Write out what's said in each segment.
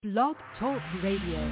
Blog Talk Radio.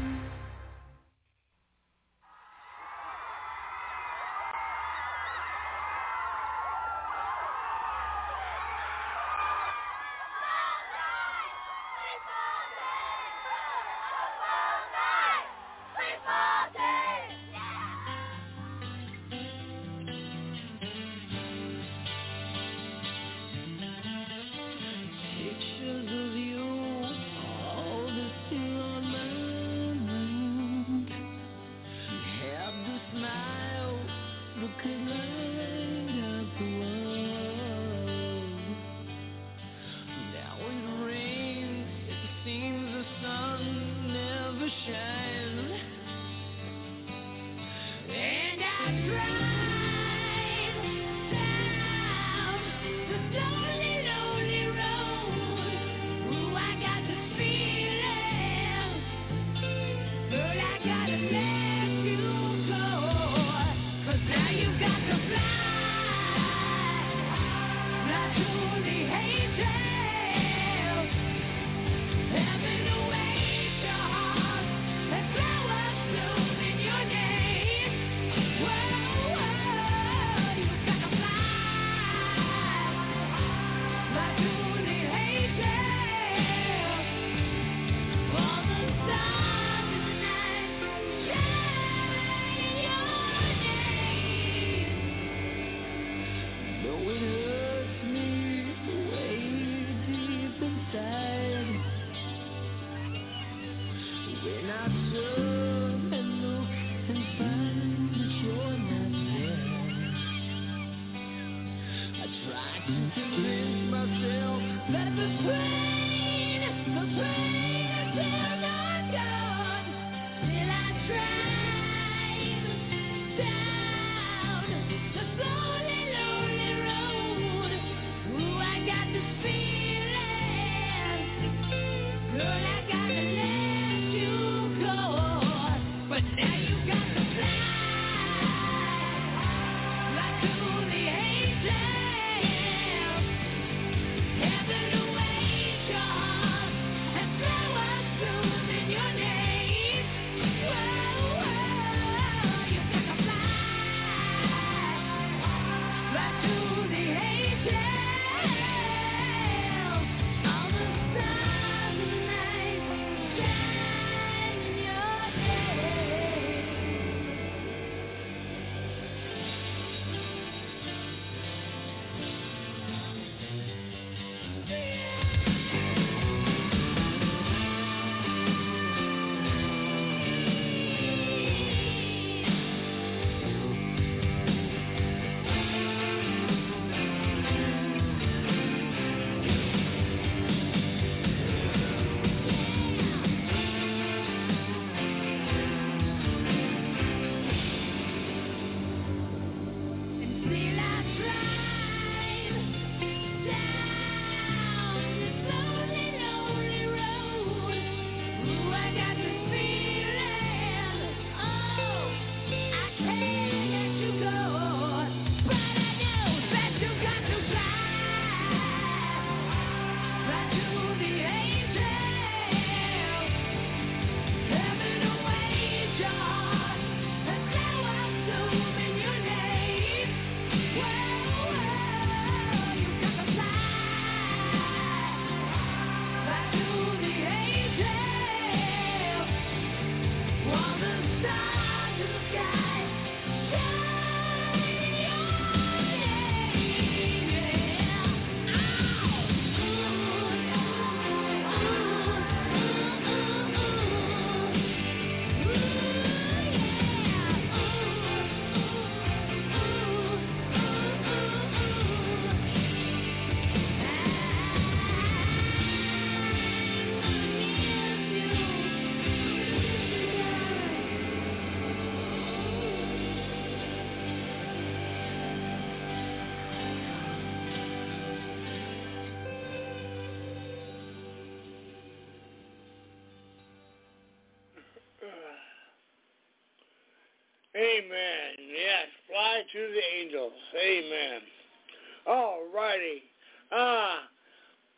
Amen. Yes, fly to the angels. Amen. All righty.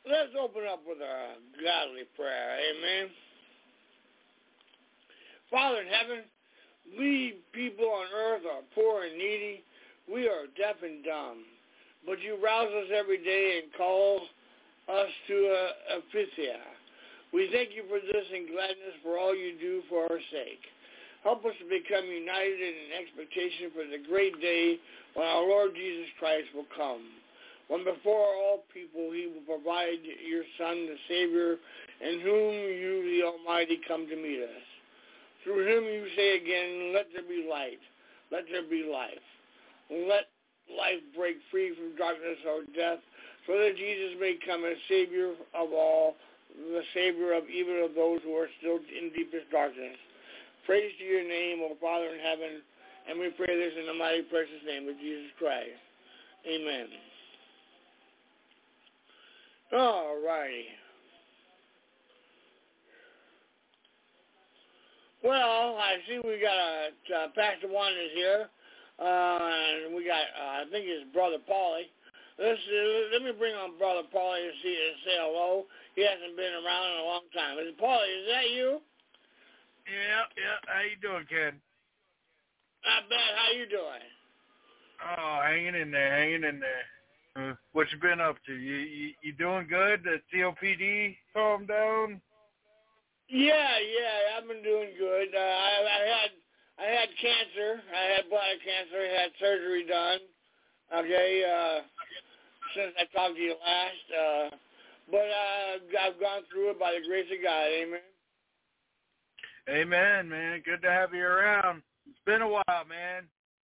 Let's open up with a godly prayer. Amen. Father in heaven, we people on earth are poor and needy. We are deaf and dumb. But you rouse us every day and call us to a Phthia. We thank you for this and gladness for all you do for our sake. Help us to become united in expectation for the great day when our Lord Jesus Christ will come. When before all people he will provide your Son, the Savior, in whom you, the Almighty, come to meet us. Through him you say again, let there be light, let there be life. Let life break free from darkness or death, so that Jesus may come as Savior of all, the Savior of even of those who are still in deepest darkness. Praise to your name, O Father in heaven, and we pray this in the mighty precious name of Jesus Christ. Amen. All righty. Well, I see we got Pastor Juan is here, and we got, I think it's Brother Paulie. Let me bring on Brother Paulie to say hello. He hasn't been around in a long time. Paulie, is that you? Yeah. How you doing, Ken? Not bad. How you doing? Oh, hanging in there. What you been up to? You doing good? The COPD calmed down? Yeah. I've been doing good. I had cancer. I had bladder cancer. I had surgery done. Okay. Since I talked to you last, but I've gone through it by the grace of God. Amen. Amen, man. Good to have you around. It's been a while, man.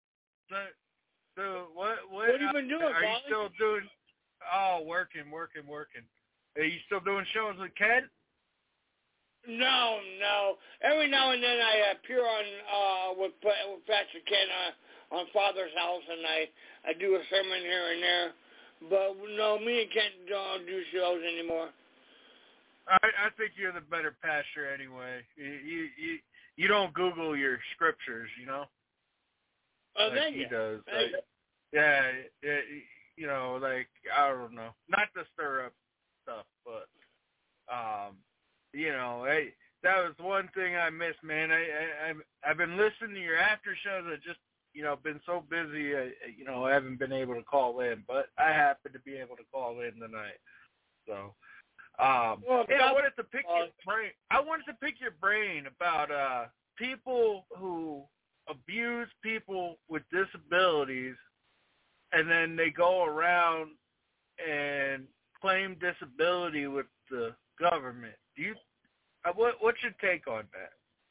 So what have you been doing, are you Paulie? still doing? Oh, working. Are you still doing shows with Ken? No. Every now and then I appear on with Pastor Ken on Father's House, and I do a sermon here and there. But no, me and Ken don't do shows anymore. I think you're the better pastor anyway. You don't Google your scriptures, you know. Oh, like thank he you. does. Thank you. Yeah, you know, like I don't know, not to stir up stuff, but you know, that was one thing I missed, man. I've been listening to your after shows. I just, you know, been so busy, I haven't been able to call in, but I happen to be able to call in tonight. So, I wanted to pick your brain. I wanted to pick your brain about people who abuse people with disabilities, and then they go around and claim disability with the government. Do you? What's your take on that?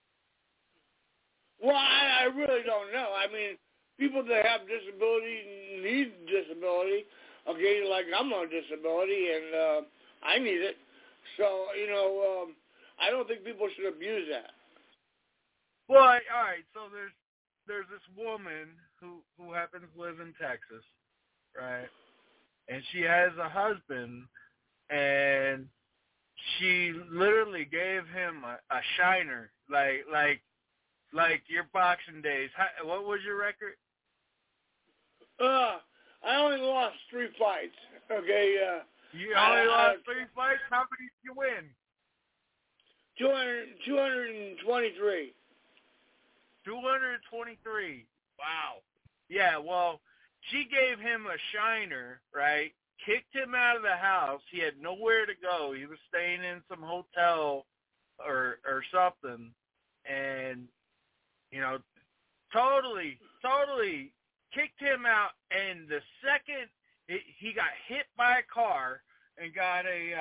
Well, I really don't know. I mean, people that have disability need disability. Okay, like I'm on disability and I need it. So, I don't think people should abuse that. Well, all right. So there's this woman who happens to live in Texas, right? And she has a husband, and she literally gave him a shiner, like your boxing days. What was your record? I only lost 3 fights. Okay. You only lost 3 fights? How many did you win? 223. 223. Wow. Yeah, well, she gave him a shiner, right? Kicked him out of the house. He had nowhere to go. He was staying in some hotel or something. And, totally kicked him out. And the second he got hit by a car and got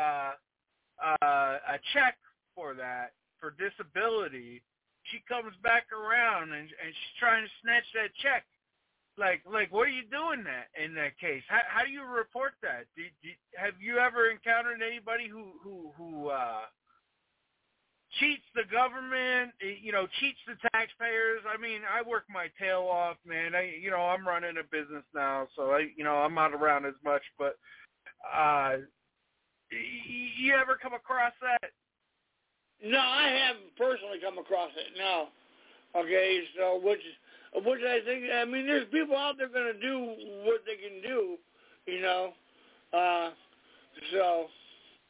a check for that, for disability, she comes back around and she's trying to snatch that check. Like, what are you doing in that case? How do you report that? Have you ever encountered anybody who cheats the government, cheats the taxpayers? I mean, I work my tail off, man. I'm running a business now, so I'm not around as much. But you ever come across that? No, I haven't personally come across it. No. Okay, so which I think, there's people out there going to do what they can do, So,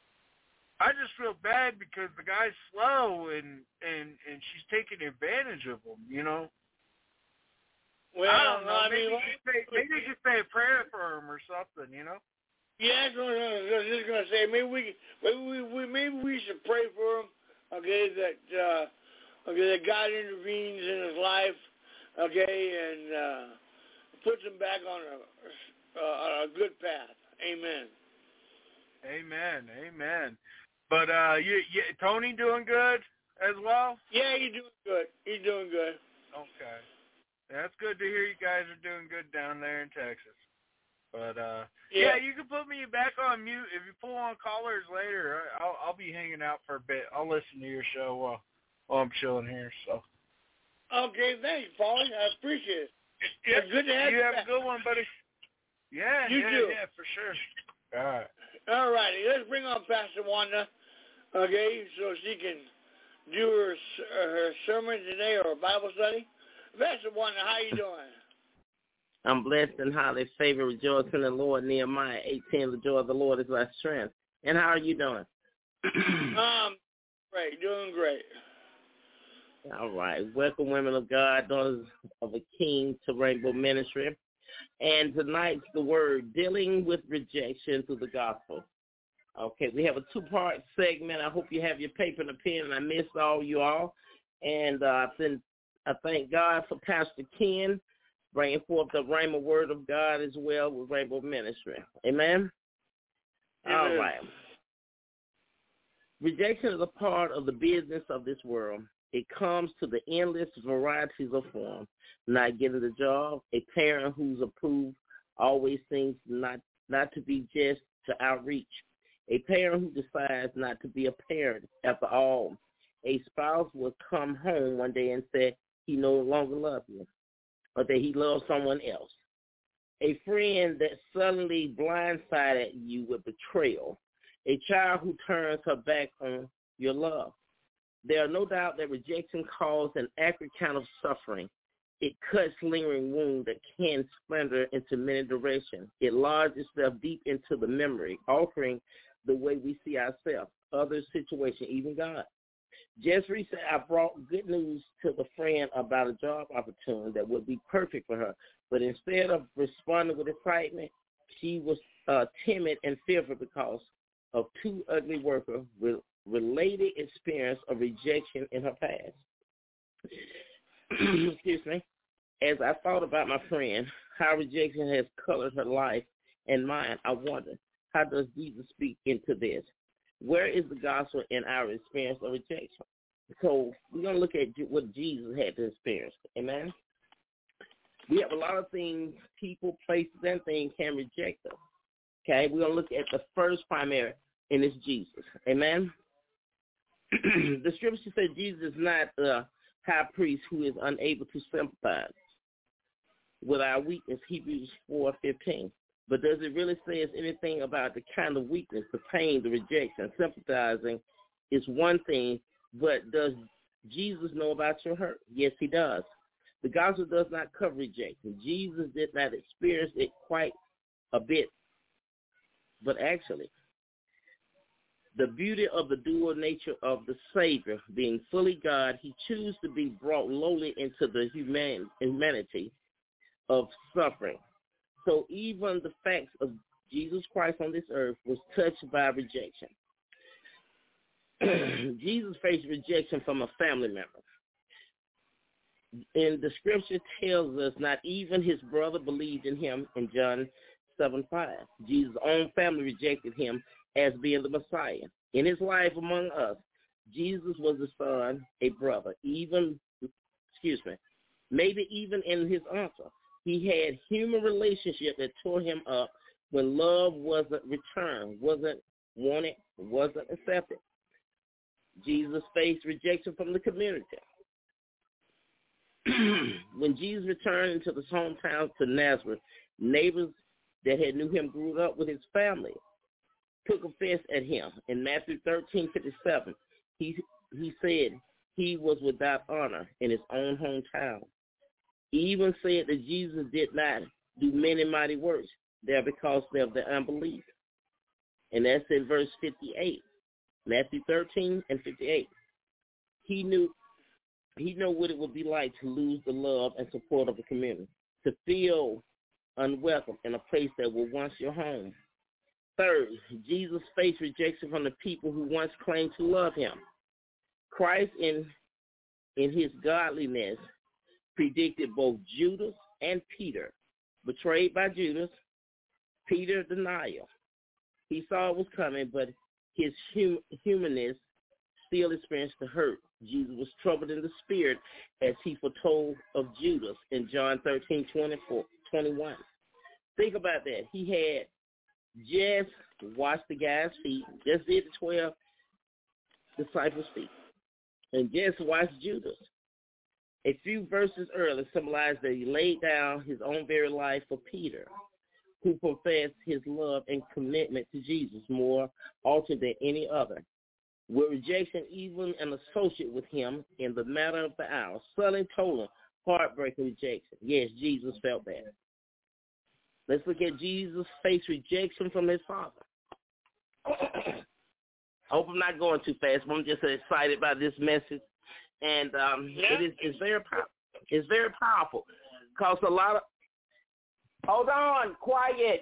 I just feel bad because the guy's slow and she's taking advantage of him, you know. Well, I don't know. I mean, Maybe just say a prayer for him or something, you know. yeah, I was just gonna say maybe we should pray for him. Okay, that God intervenes in his life. Okay, and puts him back on a good path. Amen. Amen. But Tony doing good as well? Yeah, he's doing good. Okay. That's good to hear you guys are doing good down there in Texas. But yeah, you can put me back on mute if you pull on callers later. I'll be hanging out for a bit. I'll listen to your show while I'm chilling here. So. Okay, thanks, Paulie. I appreciate it. Yeah, it's good to have you. Have a good one, buddy. Yeah, you too. Yeah, for sure. All right. All righty, let's bring on Pastor Wanda, okay, so she can do her sermon today or Bible study. Pastor Wanda, how you doing? I'm blessed and highly favored, rejoicing in the Lord. Nehemiah 18, the joy of the Lord is my strength. And how are you doing? Great, doing great. All right. Welcome, women of God, daughters of a king, to Rainbow Ministry. And tonight's the word, dealing with rejection through the gospel. Okay, we have a two-part segment. I hope you have your paper and a pen, and I missed all you all. And I thank God for Pastor Ken bringing forth the Rhema word of God as well with Rainbow Ministry. Amen? All right. Rejection is a part of the business of this world. It comes to the endless varieties of forms. Not getting the job, a parent who's approved always seems not to be just to outreach. A parent who decides not to be a parent after all. A spouse will come home one day and say he no longer loves you, or that he loves someone else. A friend that suddenly blindsided you with betrayal. A child who turns her back on your love. There are no doubt that rejection causes an accurate kind of suffering. It cuts lingering wounds that can splinter into many directions. It lodges itself deep into the memory, altering the way we see ourselves, other situations, even God. Just recently, I brought good news to the friend about a job opportunity that would be perfect for her. But instead of responding with excitement, she was timid and fearful because of two ugly workers with related experience of rejection in her past. Excuse me. As I thought about my friend, how rejection has colored her life and mine, I wonder, how does Jesus speak into this? Where is the gospel in our experience of rejection? So we're going to look at what Jesus had to experience. Amen? We have a lot of things, people, places, and things can reject us. Okay? We're going to look at the first primary, and it's Jesus. Amen? The scripture says Jesus is not a high priest who is unable to sympathize with our weakness, Hebrews 4:15. But does it really say anything about the kind of weakness, the pain, the rejection? Sympathizing is one thing, but does Jesus know about your hurt? Yes, he does. The gospel does not cover rejection. Jesus did not experience it quite a bit, but actually, the beauty of the dual nature of the Savior, being fully God, he chose to be brought lowly into the humanity of suffering. So even the facts of Jesus Christ on this earth was touched by rejection. Jesus faced rejection from a family member. And the scripture tells us not even his brother believed in him in John 7:5. Jesus' own family rejected him as being the Messiah. In his life among us, Jesus was a son, a brother, maybe even in his uncle. He had human relationship that tore him up when love wasn't returned, wasn't wanted, wasn't accepted. Jesus faced rejection from the community. When Jesus returned into his hometown to Nazareth, neighbors that had knew him grew up with his family took offense at him. In Matthew 13:57, he said he was without honor in his own hometown. He even said that Jesus did not do many mighty works there because of their unbelief. And that's in verse 58. Matthew 13:58. He knew what it would be like to lose the love and support of the community, to feel unwelcome in a place that was once your home. Third, Jesus faced rejection from the people who once claimed to love him. Christ, in his godliness, predicted both Judas and Peter, betrayed by Judas, Peter denial. He saw it was coming, but his humanness still experienced the hurt. Jesus was troubled in the spirit as he foretold of Judas in John 13:21. Think about that. He had just washed the guy's feet, just did the 12 disciples' feet, and just watched Judas. A few verses earlier symbolized that he laid down his own very life for Peter, who professed his love and commitment to Jesus more often than any other. With rejection, even an associate with him in the matter of the hour, suddenly total, heartbreaking rejection. Yes, Jesus felt that. Let's look at Jesus' face rejection from his Father. I hope I'm not going too fast, but I'm just excited by this message. And it's very powerful. It's very powerful because a lot of – hold on, quiet.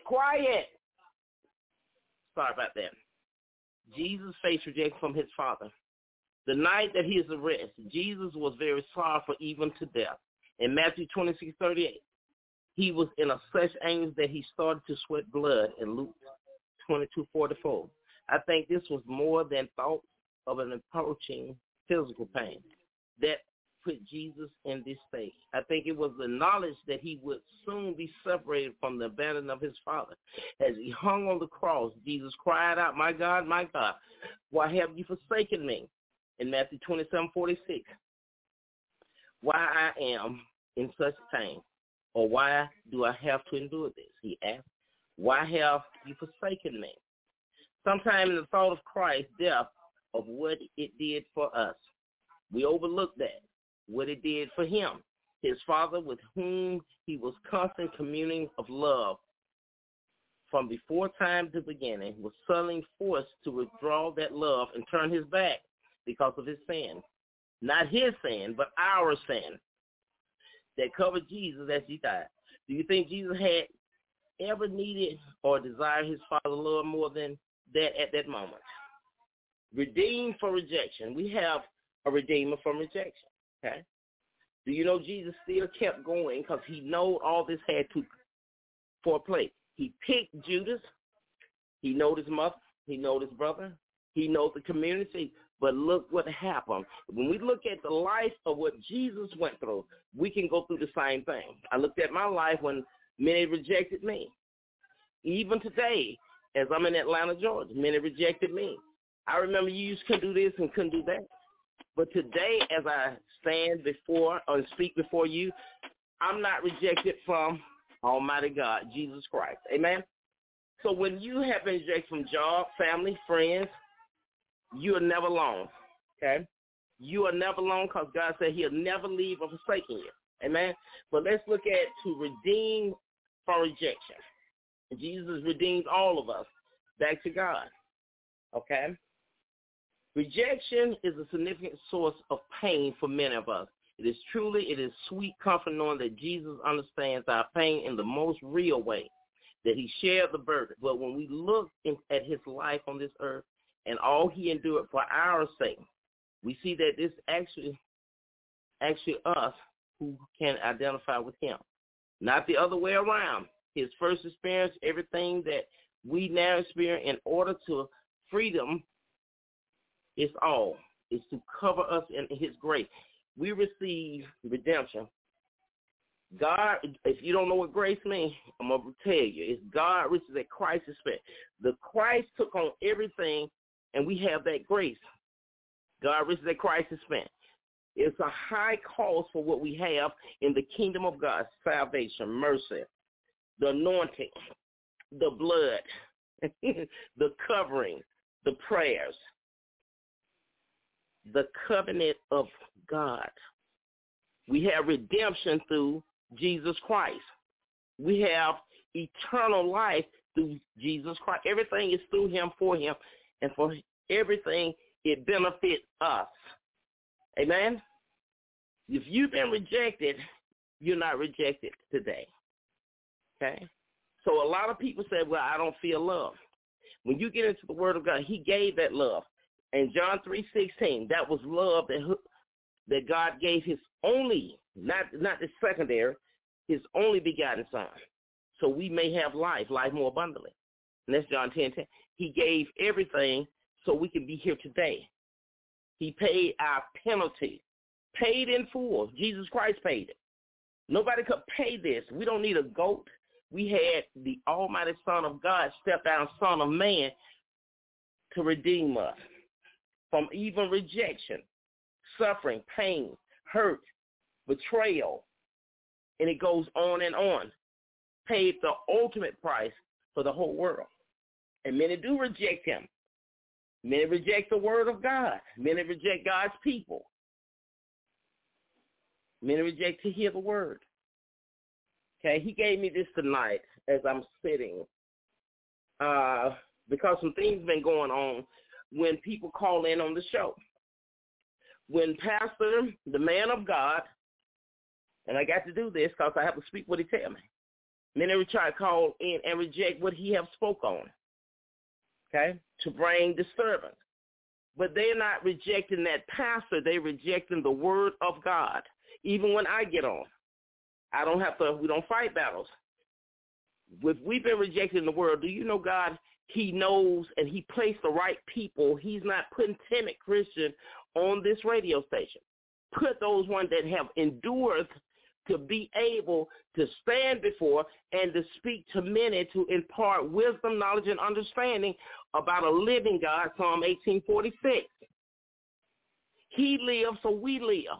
Sorry about that. Jesus faced rejection from his Father. The night that he was arrested, Jesus was very sorrowful even to death. In Matthew 26:38, he was in a such anguish that he started to sweat blood in Luke 22:44. I think this was more than thought of an approaching physical pain that put Jesus in this state. I think it was the knowledge that he would soon be separated from the abandonment of his Father. As he hung on the cross, Jesus cried out, my God, why have you forsaken me? In Matthew 27:46, why I am in such pain, or why do I have to endure this? He asked, why have you forsaken me? Sometimes in the thought of Christ's death, of what it did for us, we overlook that, what it did for him, his Father with whom he was constant communing of love from before time to beginning, was suddenly forced to withdraw that love and turn his back because of his sin. Not his sin, but our sin that covered Jesus as he died. Do you think Jesus had ever needed or desired his Father's love more than that at that moment? Redeemed for rejection. We have a redeemer from rejection. Okay? Do you know Jesus still kept going because he knew all this had to for a place. He picked Judas. He knew his mother. He knew his brother. He knows the community. But look what happened. When we look at the life of what Jesus went through, we can go through the same thing. I looked at my life when many rejected me. Even today, as I'm in Atlanta, Georgia, many rejected me. I remember you couldn't do this and couldn't do that. But today, as I stand before or speak before you, I'm not rejected from Almighty God, Jesus Christ. Amen? So when you have been rejected from job, family, friends, you are never alone. Okay? You are never alone because God said he'll never leave or forsake you. Amen? But let's look at to redeem from rejection. Jesus redeems all of us back to God. Okay? Rejection is a significant source of pain for many of us. It is sweet comfort knowing that Jesus understands our pain in the most real way, that he shared the burden. But when we look at his life on this earth and all he endured for our sake, we see that this actually us who can identify with him, not the other way around. His first experience, everything that we now experience in order to freedom, is to cover us in his grace. We receive redemption. God, if you don't know what grace means, I'm going to tell you. It's God riches that Christ is spent. The Christ took on everything, and we have that grace. God riches that Christ is spent. It's a high cost for what we have in the kingdom of God: salvation, mercy, the anointing, the blood, the covering, the prayers, the covenant of God. We have redemption through Jesus Christ. We have eternal life through Jesus Christ. Everything is through him, for him, and for everything, it benefits us. Amen? If you've been rejected, you're not rejected today. Okay? So a lot of people say, well, I don't feel love. When you get into the Word of God, he gave that love. And John 3:16, that was love that God gave his only, not the secondary, his only begotten Son. So we may have life more abundantly. And that's John 10:10. He gave everything so we can be here today. He paid our penalty, paid in full. Jesus Christ paid it. Nobody could pay this. We don't need a goat. We had the almighty Son of God, step down, Son of Man, to redeem us from even rejection, suffering, pain, hurt, betrayal, and it goes on and on. Paid the ultimate price for the whole world. And many do reject him. Many reject the word of God. Many reject God's people. Many reject to hear the word. Okay, he gave me this tonight as I'm sitting because some things been going on when people call in on the show. When Pastor, the man of God, and I got to do this because I have to speak what he tell me. Many will try to call in and reject what he have spoke on, okay, to bring disturbance. But they're not rejecting that pastor. They're rejecting the word of God. Even when I get on, we don't fight battles. If we've been rejecting the word, do you know God, he knows and he placed the right people. He's not putting timid Christians on this radio station. Put those ones that have endured to be able to stand before and to speak to many to impart wisdom, knowledge, and understanding about a living God, Psalm 18:46. He lives, so we live.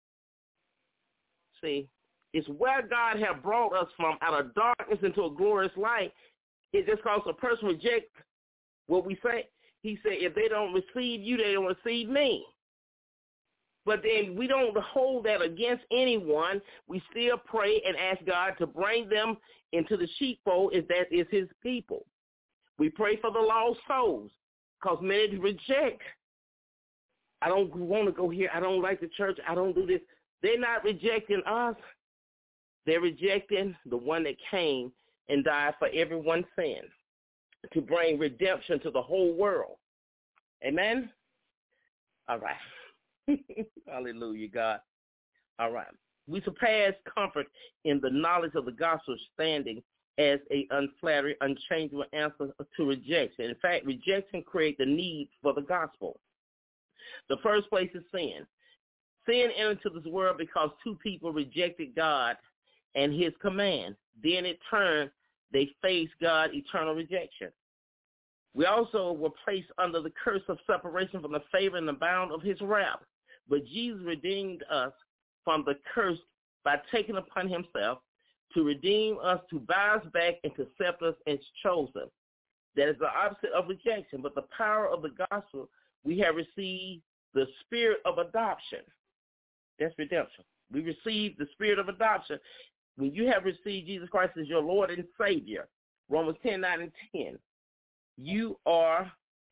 See, it's where God has brought us from out of darkness into a glorious light. It just cause a person reject what we say. He said, if they don't receive you, they don't receive me. But then we don't hold that against anyone. We still pray and ask God to bring them into the sheepfold if that is his people. We pray for the lost souls because many reject. I don't want to go here. I don't like the church. I don't do this. They're not rejecting us. They're rejecting the one that came and died for everyone's sin to bring redemption to the whole world. Amen? All right. Hallelujah, God. All right. We surpass comfort in the knowledge of the gospel, standing as a unflattering, unchangeable answer to rejection. In fact, rejection creates the need for the gospel. The first place is sin. Sin entered into this world because two people rejected God and his command. Then in turn, they faced God's eternal rejection. We also were placed under the curse of separation from the favor and the bound of his wrath. But Jesus redeemed us from the curse by taking upon himself to redeem us, to buy us back, and to accept us as chosen. That is the opposite of rejection. But the power of the gospel, we have received the spirit of adoption. That's redemption. We received the spirit of adoption. When you have received Jesus Christ as your Lord and Savior, Romans 10:9 and 10, you are,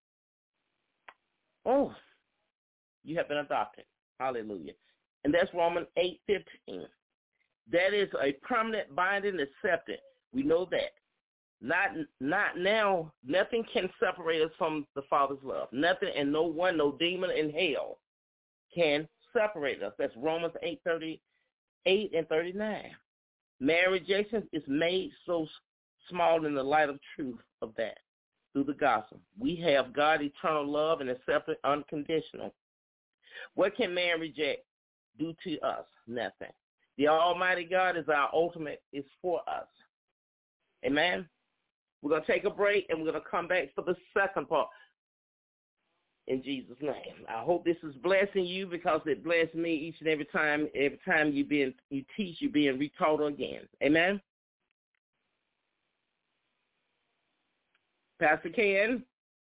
you have been adopted. Hallelujah. And that's Romans 8:15. That is a permanent binding acceptance. We know that. Not now, nothing can separate us from the Father's love. Nothing and no one, no demon in hell can separate us. That's Romans 8:38 and 39. Man rejection is made so small in the light of truth of that through the gospel. We have God's eternal love and acceptance unconditional. What can man reject do to us? Nothing. The Almighty God is our ultimate, is for us. Amen? We're going to take a break, and we're going to come back for the second part in Jesus' name. I hope this is blessing you because it blessed me each and every time. Every time you teach, you're being retaught again. Amen? Pastor Ken?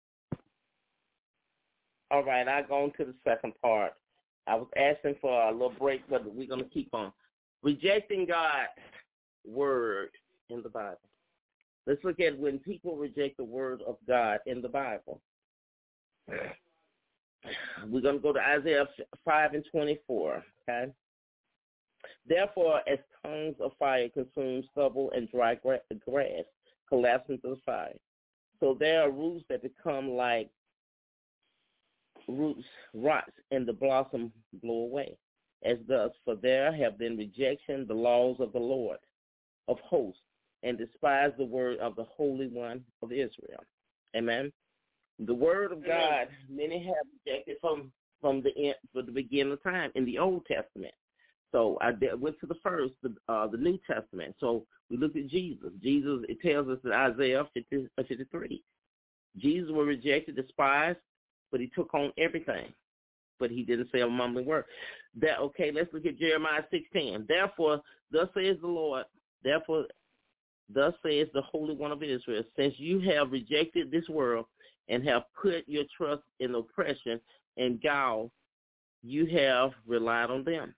All right, I'll go on to the second part. I was asking for a little break, but we're going to keep on. Rejecting God's word in the Bible. Let's look at when people reject the word of God in the Bible. We're going to go to Isaiah 5:24, okay? Therefore, as tongues of fire consume stubble and dry grass collapse into the fire, so there are roots that become like roots rots, and the blossom blow away. As thus, for there have been rejection the laws of the Lord of hosts, and despise the word of the Holy One of Israel. Amen. The word of God, many have rejected from the beginning of time in the Old Testament. So I went to the first, the New Testament. So we looked at Jesus. Jesus, it tells us in Isaiah 53. Jesus was rejected, despised, but he took on everything. But he didn't say a mumbling word. Let's look at Jeremiah 6:10. Therefore, thus says the Lord, thus says the Holy One of Israel, since you have rejected this world and have put your trust in oppression and guile, you have relied on them.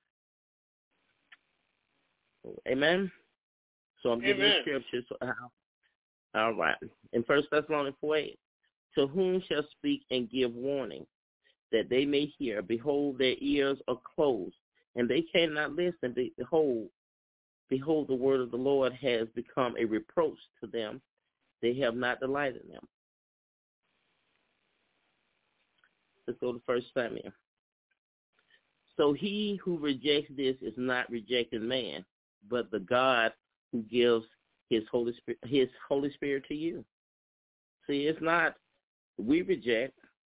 Amen? So I'm giving you scriptures. All right. In 1 Thessalonians 4:8, to whom shall speak and give warning, that they may hear? Behold, their ears are closed, and they cannot listen. Behold, the word of the Lord has become a reproach to them. They have not delighted in them. Let's go to 1 Samuel. So he who rejects this is not rejecting man, but the God who gives his Holy Spirit to you. See, it's not we reject.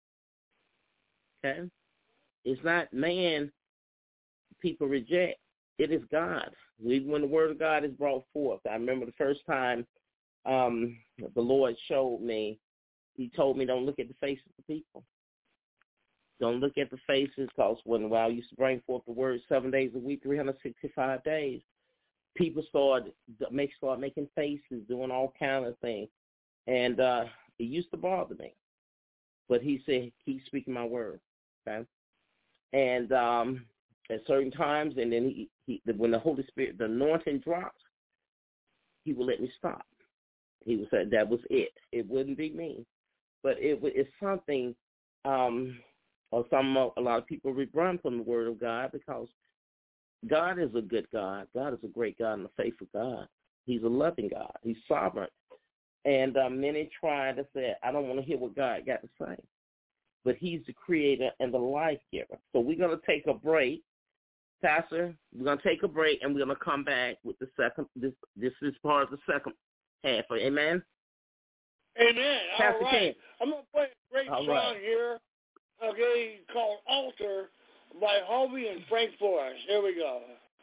Okay? It's not man people reject. It is God. When the word of God is brought forth, I remember the first time the Lord showed me, he told me, don't look at the faces of people. Don't look at the faces, because when I used to bring forth the word 7 days a week, 365 days, people started making faces, doing all kinds of things. And it used to bother me. But he said, keep speaking my word. Okay? And at certain times, and then when the Holy Spirit, the anointing drops, he will let me stop. He would say that was it. It wouldn't be me. But it's something, a lot of people run from the word of God, because God is a good God. God is a great God and a faithful God. He's a loving God. He's sovereign. And many try to say, I don't want to hear what God got to say. But he's the creator and the life giver. So we're going to take a break. Pastor, we're going to take a break, and we're going to come back with the second. This is part of the second half. Amen? Amen. Pastor all right. Ken. I'm going to play a great song here, okay, called Altar by Harvey and Frank Forrest. Here we go.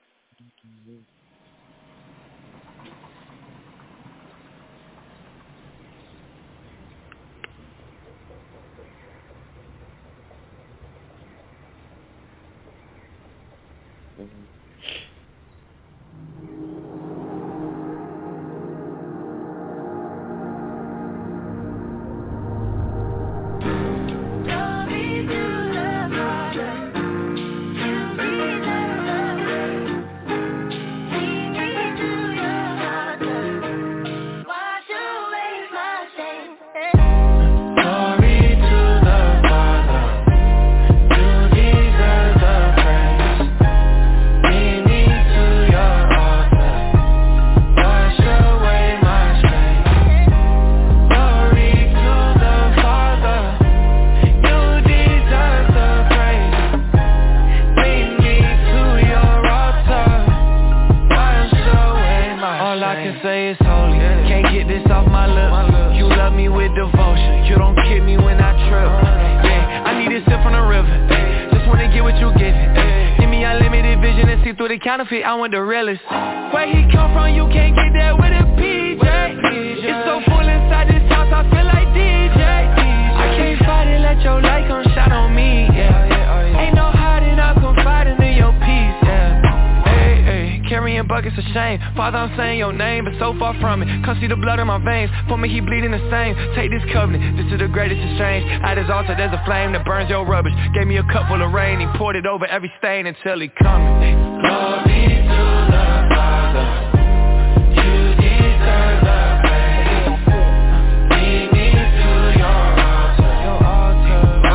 Counterfeit, I want the realest. Where he come from, you can't get that with a PJ. It's so full inside this house, I feel like DJ. I can't fight it, let your light come shine on me, yeah. Ain't no hiding, I'm confiding in your peace, yeah. Hey, carrying buckets of shame. Father, I'm saying your name, but so far from it. Come see the blood in my veins, for me he bleeding the same. Take this covenant, this is the greatest exchange. At his altar, there's a flame that burns your rubbish. Gave me a cup full of rain, he poured it over every stain until he coming. Glory to the Father, you deserve the praise. Lead me to your altar,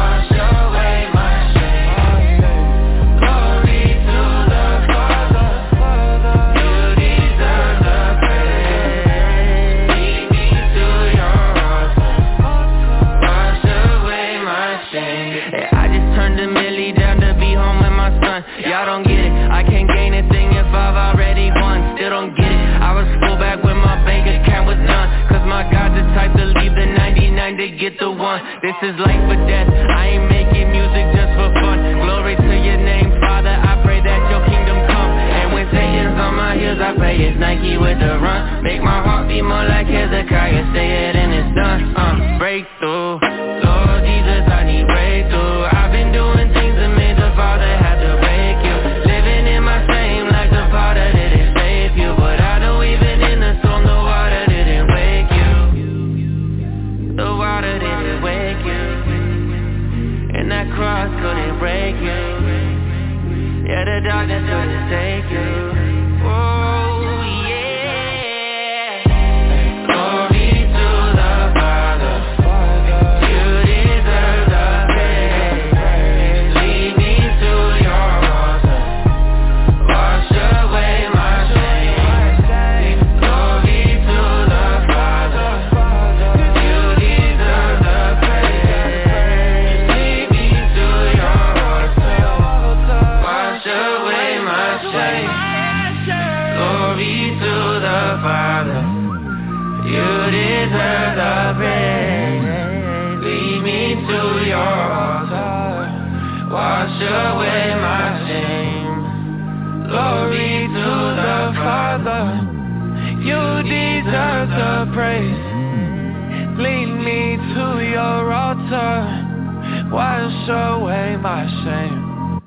done. Y'all don't get it, I can't gain a thing if I've already won. Still don't get it, I was full back when my bank account was done. Cause my God's the type to leave the 99 to get the one. This is life or death, I ain't making music just for fun. Glory to your name, Father, I pray that your kingdom come. And when Satan's on my heels, I pray it's Nike with the run. Make my heart beat more like Hezekiah, say it and it's done. Breakthrough, Lord Jesus, I need breakthrough. I've been doing things that made the Father have to break you. Living in my shame like the Father didn't save you. But I know even in the storm, the water didn't wake you. The water didn't wake you. And that cross couldn't break you. Yeah, the darkness couldn't take you. Oh, yeah. Glory to the Father. You deserve the praise. Lead me to your altar. Wash away my shame. Glory to the Father. You deserve the praise. Lead me to your altar. Wash away my shame. Glory to the Father. You deserve the praise. Lead me to your altar. Wash away my shame. Glory to the Father. You deserve the praise. Lead me to your altar. Wash away my shame.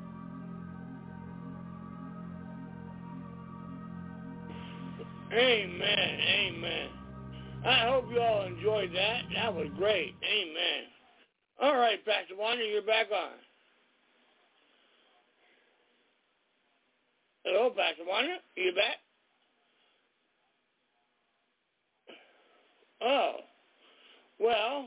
Amen, amen. I hope you all enjoyed that. That was great. Amen. All right, Pastor Wanda, you're back on. Hello, Pastor Wanda, are you back? Oh, well,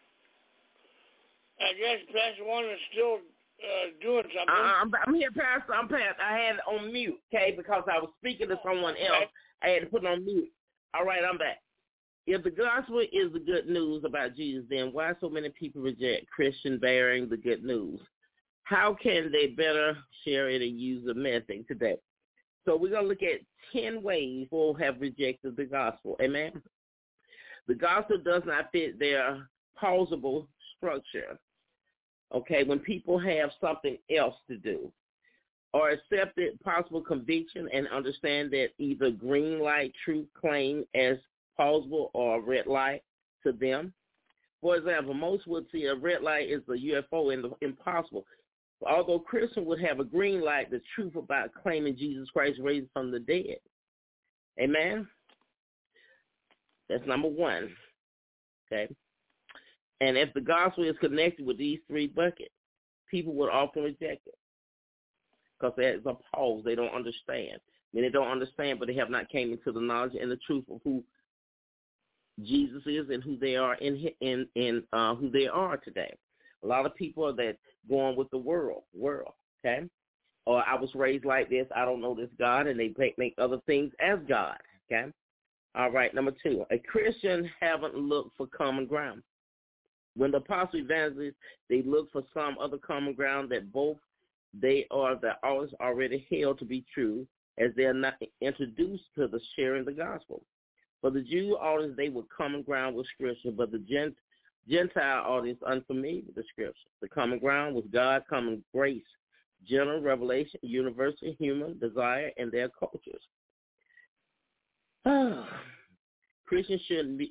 I guess Pastor Wanda's still doing something. I'm here, Pastor. I'm Pastor. I had it on mute, okay, because I was speaking to someone else. I had to put it on mute. All right, I'm back. If the gospel is the good news about Jesus, then why so many people reject Christian bearing the good news? How can they better share it and use the message today? So we're going to look at 10 ways people have rejected the gospel. Amen? The gospel does not fit their plausible structure. Okay, when people have something else to do, or accepted possible conviction and understand that either green light truth claim as plausible or red light to them. For example, most would see a red light is a UFO and impossible. Although Christian would have a green light, the truth about claiming Jesus Christ raised from the dead. Amen? That's number one. Okay? And if the gospel is connected with these three buckets, people would often reject it. Because there's a pause. They don't understand. I mean, they don't understand, but they have not came into the knowledge and the truth of who Jesus is and who they are in who they are today. A lot of people are that going with the world, okay? Or I was raised like this, I don't know this God, and they make other things as God, okay? All right, number two, a Christian haven't looked for common ground. When the apostle evangelists, they look for some other common ground that both they are the audience already held to be true, as they are not introduced to the sharing the gospel. For the Jew audience, they were common ground with Scripture, but the Gentile audience unfamiliar with the Scripture. The common ground was God, common grace, general revelation, universal human desire, and their cultures. Christians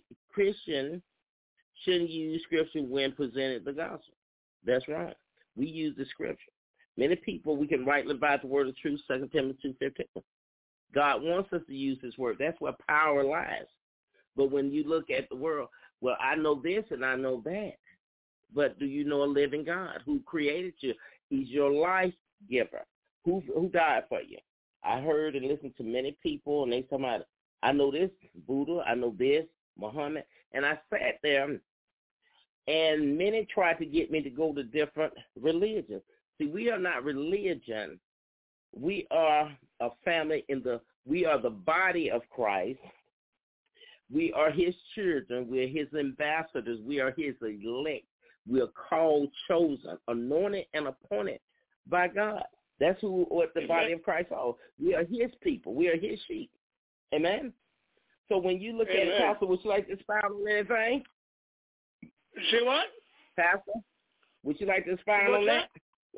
shouldn't use Scripture when presented the gospel. That's right. We use the Scripture. Many people, we can rightly divide the word of truth, 2 Timothy 2:15. God wants us to use his word. That's where power lies. But when you look at the world, well, I know this and I know that. But do you know a living God who created you? He's your life giver. Who died for you? I heard and listened to many people, and they talk about, I know this, Buddha, I know this, Muhammad. And I sat there, and many tried to get me to go to different religions. See, we are not religion. We are a family we are the body of Christ. We are his children. We are his ambassadors. We are his elect. We are called, chosen, anointed, and appointed by God. That's what the body of Christ are. We are his people. We are his sheep. Amen? So when you look at it, Pastor, would you like to expound on anything? Say what? Pastor, would you like to expound on that?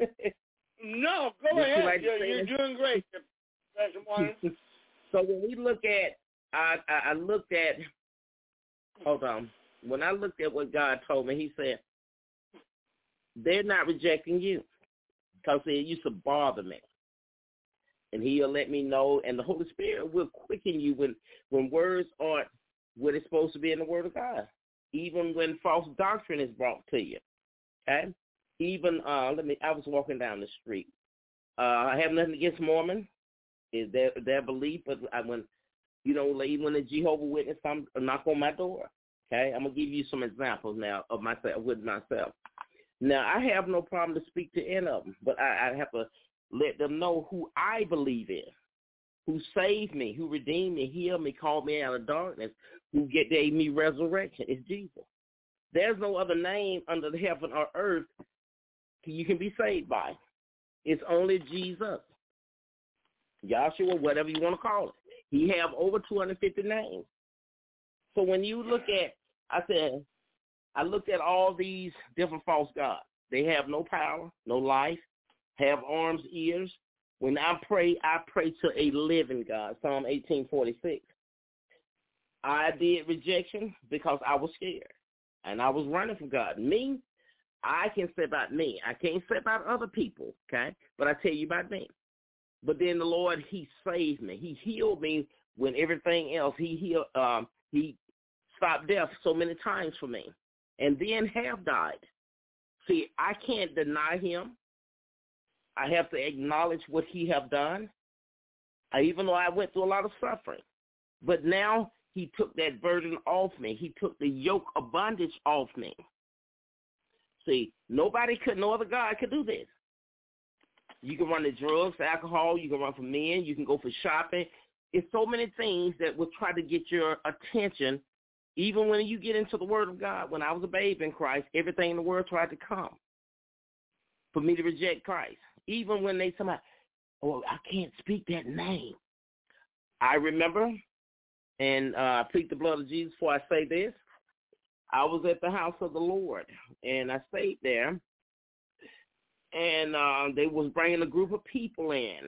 No, go ahead. Like you're doing great, Pastor Martin. So when we look at, I looked at, hold on. When I looked at what God told me, he said, they're not rejecting you because it used to bother me. And he'll let me know, and the Holy Spirit will quicken you when words aren't what it's supposed to be in the Word of God, even when false doctrine is brought to you. Okay? Even, I was walking down the street. I have nothing against Mormon. Is their belief, but when the Jehovah's Witness come knock on my door, okay? I'm going to give you some examples now of myself, with myself. Now, I have no problem to speak to any of them, but I have to let them know who I believe in, who saved me, who redeemed me, healed me, called me out of darkness, who gave me resurrection. It's Jesus. There's no other name under the heaven or earth you can be saved by. It's only Jesus. Joshua, whatever you want to call it. He have over 250 names. So when you look at, I looked at all these different false gods. They have no power, no life, have arms, ears. When I pray to a living God, Psalm 18:46. I did rejection because I was scared, and I was running from God. Me, I can say about me. I can't say about other people, okay? But I tell you about me. But then the Lord, he saved me. He healed me when everything else, he stopped death so many times for me, and then have died. See, I can't deny him. I have to acknowledge what he have done, even though I went through a lot of suffering. But now he took that burden off me. He took the yoke of bondage off me. See, no other God could do this. You can run to drugs, alcohol. You can run for men. You can go for shopping. It's so many things that will try to get your attention. Even when you get into the Word of God, when I was a babe in Christ, everything in the world tried to come for me to reject Christ. Even when they somebody, oh, I can't speak that name. I remember, and I plead the blood of Jesus before I say this. I was at the house of the Lord, and I stayed there. And they was bringing a group of people in.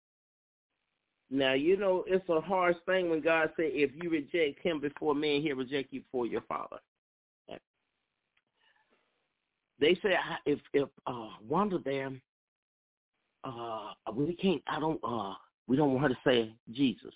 Now, it's a harsh thing when God said, if you reject him before me, he'll reject you before your Father. They said, if Wanda there, we don't want her to say Jesus.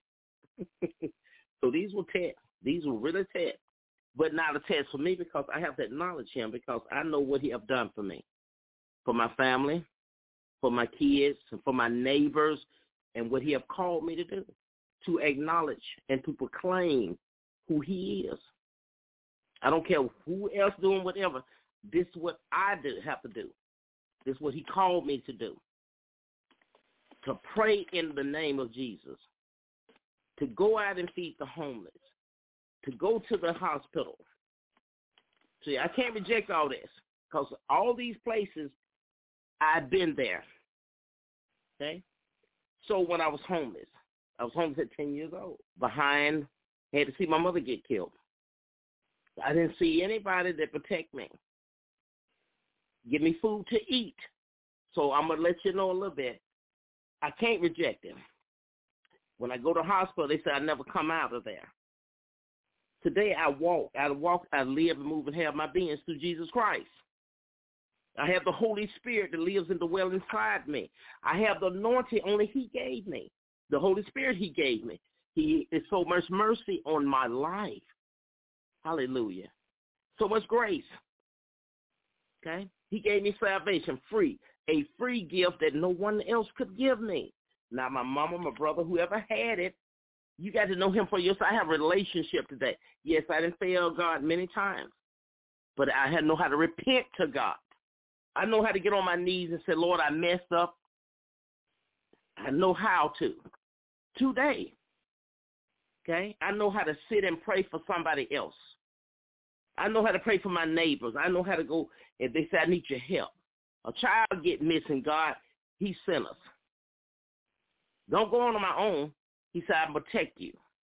So these were tests. These were really tests. But not a test for me because I have to acknowledge him because I know what he have done for me. For my family, for my kids, and for my neighbors, and what he have called me to do, to acknowledge and to proclaim who he is. I don't care who else doing whatever. This is what I have to do. This is what he called me to do. To pray in the name of Jesus. To go out and feed the homeless. To go to the hospital. See, I can't reject all this because all these places, I've been there, okay? So when I was homeless at 10 years old. Had to see my mother get killed. I didn't see anybody that protect me, give me food to eat. So I'm going to let you know a little bit. I can't reject them. When I go to the hospital, they say I never come out of there. Today I walk, I live and move and have my being through Jesus Christ. I have the Holy Spirit that lives and dwells inside me. I have the anointing only he gave me. The Holy Spirit he gave me. He is so much mercy on my life. Hallelujah. So much grace. Okay? He gave me salvation free, a free gift that no one else could give me. Not my mama, my brother, whoever had it. You got to know him for yourself. I have a relationship today. Yes, I didn't fail God many times, but I had to know how to repent to God. I know how to get on my knees and say, Lord, I messed up. I know how to. Today. Okay? I know how to sit and pray for somebody else. I know how to pray for my neighbors. I know how to go if they say I need your help. A child get missing, God, he sent us. Don't go on my own. He said, I'll protect you.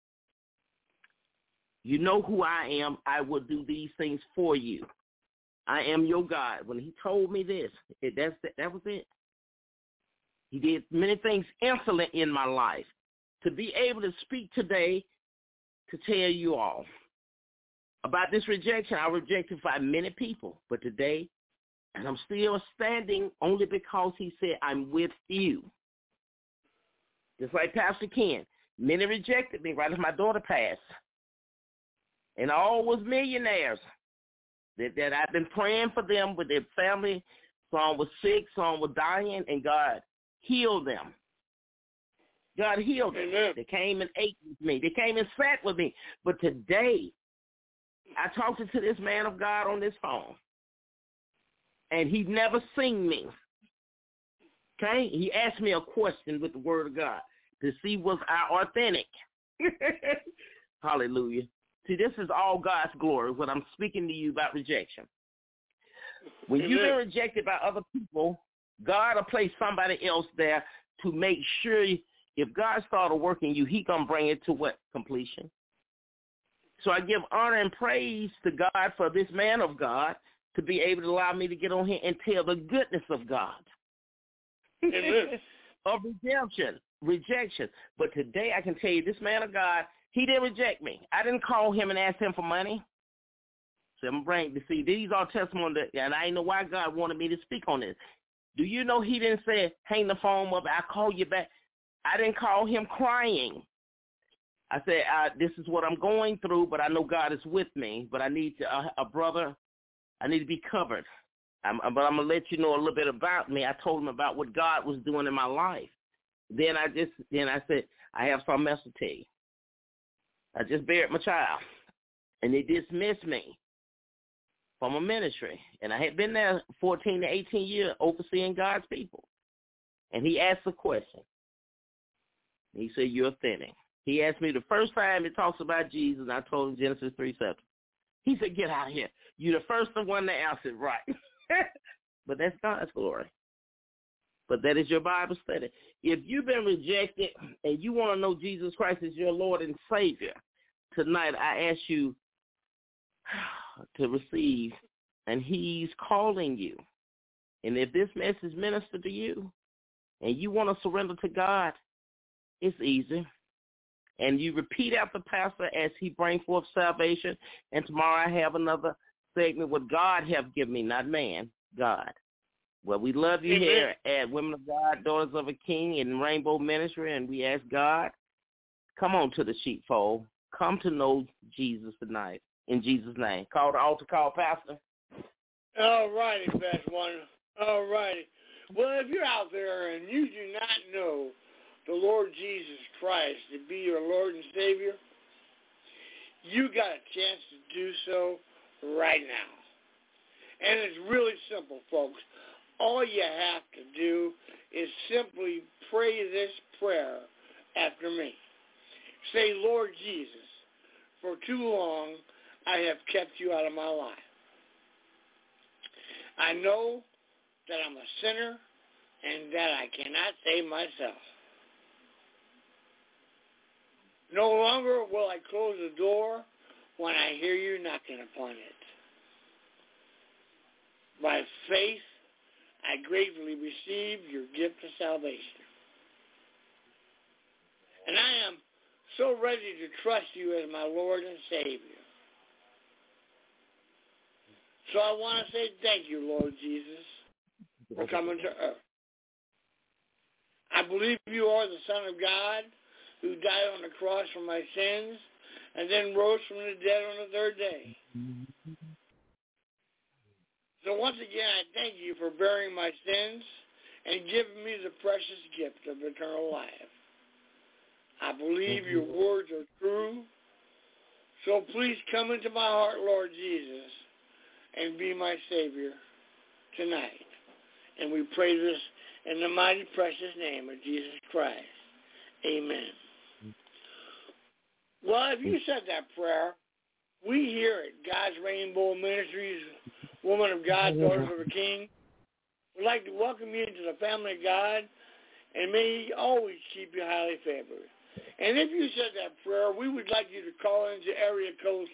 You know who I am. I will do these things for you. I am your God. When he told me this, that was it. He did many things instantly in my life. To be able to speak today to tell you all about this rejection, I rejected by many people. But today, and I'm still standing only because he said, I'm with you. Just like Pastor Ken. Many rejected me right as my daughter passed. And all was millionaires that I've been praying for them with their family. Some was sick, some were dying, and God healed them. God healed them. Amen. They came and ate with me. They came and sat with me. But today, I talked to this man of God on this phone, and he'd never seen me. Okay? He asked me a question with the word of God to see was I authentic. Hallelujah. See, this is all God's glory when I'm speaking to you about rejection. When you've been rejected by other people, God will place somebody else there to make sure if God started working you, he going to bring it to what? Completion. So I give honor and praise to God for this man of God to be able to allow me to get on here and tell the goodness of God. Of rejection. But today I can tell you this man of God, he didn't reject me. I didn't call him and ask him for money. So I'm bringing to see these are testimonies, and I know why God wanted me to speak on this. Do you know he didn't say, hang the phone up, I'll call you back. I didn't call him crying. I said, this is what I'm going through, but I know God is with me, but I need a brother, I need to be covered. But I'm going to let you know a little bit about me. I told him about what God was doing in my life. Then I said, I have something else to tell you. I just buried my child, and they dismissed me from a ministry. And I had been there 14 to 18 years overseeing God's people. And he asked a question. He said, you're authentic. He asked me the first time he talks about Jesus, and I told him Genesis 3:7. He said, get out of here. You're the first one to answer it right. But that's God's glory. But that is your Bible study. If you've been rejected and you want to know Jesus Christ as your Lord and Savior, tonight I ask you to receive, and he's calling you. And if this message ministered to you and you want to surrender to God, it's easy. And you repeat after Pastor as he brings forth salvation. And tomorrow I have another segment what God have given me, not man, God. Well, we love you here at Women of God, Daughters of a King in Rainbow Ministry, and we ask God, come on to the sheepfold. Come to know Jesus tonight. In Jesus' name. Call the altar call, Pastor. All righty, best one. All righty. Well, if you're out there and you do not know the Lord Jesus Christ to be your Lord and Savior, you got a chance to do so right now. And it's really simple, folks. All you have to do is simply pray this prayer after me. Say, Lord Jesus, for too long I have kept you out of my life. I know that I'm a sinner and that I cannot save myself. No longer will I close the door when I hear you knocking upon it. By faith, I gratefully receive your gift of salvation. And I am so ready to trust you as my Lord and Savior. So I want to say thank you, Lord Jesus, for coming to earth. I believe you are the Son of God who died on the cross for my sins and then rose from the dead on the third day. So once again, I thank you for bearing my sins and giving me the precious gift of eternal life. I believe your words are true. So please come into my heart, Lord Jesus, and be my Savior tonight. And we pray this in the mighty precious name of Jesus Christ. Amen. Well, if you said that prayer, we here at God's Rainbow Ministries, Woman of God, Daughters of a King, would like to welcome you into the family of God, and may He always keep you highly favored. And if you said that prayer, we would like you to call into area code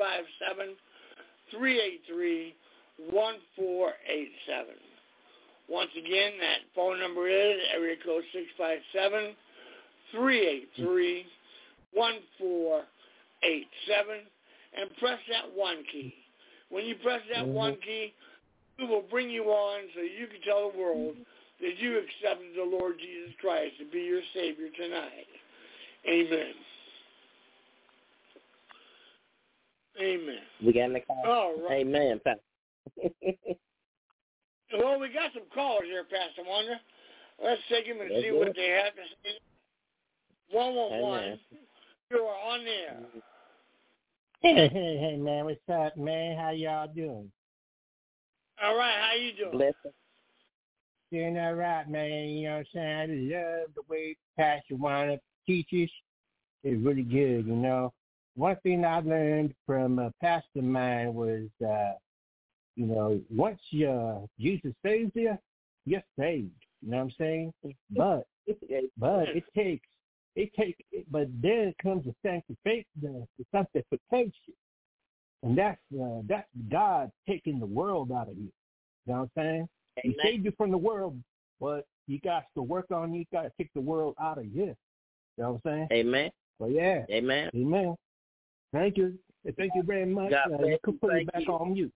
657-383-1487. Once again, that phone number is area code 657-383-1487, and press that 1 key. When you press that 1 key, we will bring you on so you can tell the world that you accepted the Lord Jesus Christ to be your Savior tonight. Amen. Amen. We got in the call. All right. Amen, Pastor. Well, we got some callers here, Pastor Wonder. Let's take them and see what they have to say. 111, you are on there. Hey, man, what's up, man? How y'all doing? All right, how you doing? Blessed. Doing all right, man. You know what I'm saying? I love the way Pastor Wanda teaches. It's really good, you know. One thing I learned from a pastor of mine was, you know, once Jesus saves you, you're saved. You know what I'm saying? But but then comes the sanctification, and that's God taking the world out of you. You know what I'm saying? He saved you from the world, but you got to work on you. You got to take the world out of you. You know what I'm saying? Amen. So yeah. Amen. Amen. Thank you. Thank you very much. You can put it back on mute.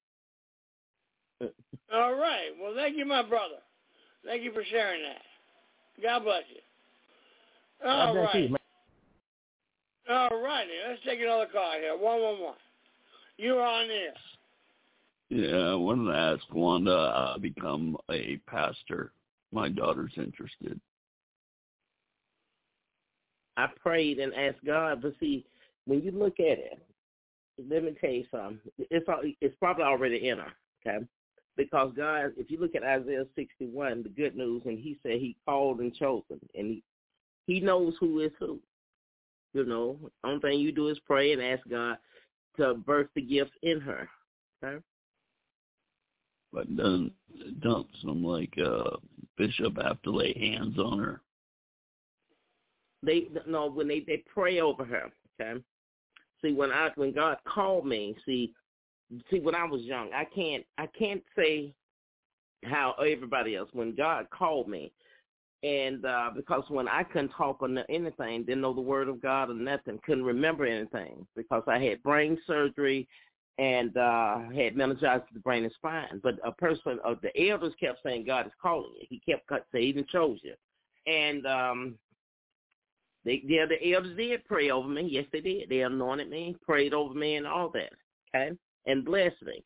All right. Well, thank you, my brother. Thank you for sharing that. God bless you. All right. All righty. Let's take another call here. 111. You're on there. Yeah, I wanted to ask Wanda how to become a pastor. My daughter's interested. I prayed and asked God, but see, when you look at it, let me tell you something. It's probably already in her, okay? Because God, if you look at Isaiah 61, the good news, and He said He called and chosen, and He knows who is who. You know, the only thing you do is pray and ask God to birth the gifts in her, okay? But don't some bishop have to lay hands on her? When they pray over her, okay? See, when God called me, see when I was young, I can't say how everybody else. When God called me, and because when I couldn't talk or anything, didn't know the word of God or nothing, couldn't remember anything because I had brain surgery and had meningitis of the brain and spine. But a person, the elders kept saying, God is calling you. He kept saying, He even chose you. And the elders did pray over me. Yes, they did. They anointed me, prayed over me and all that, okay, and blessed me.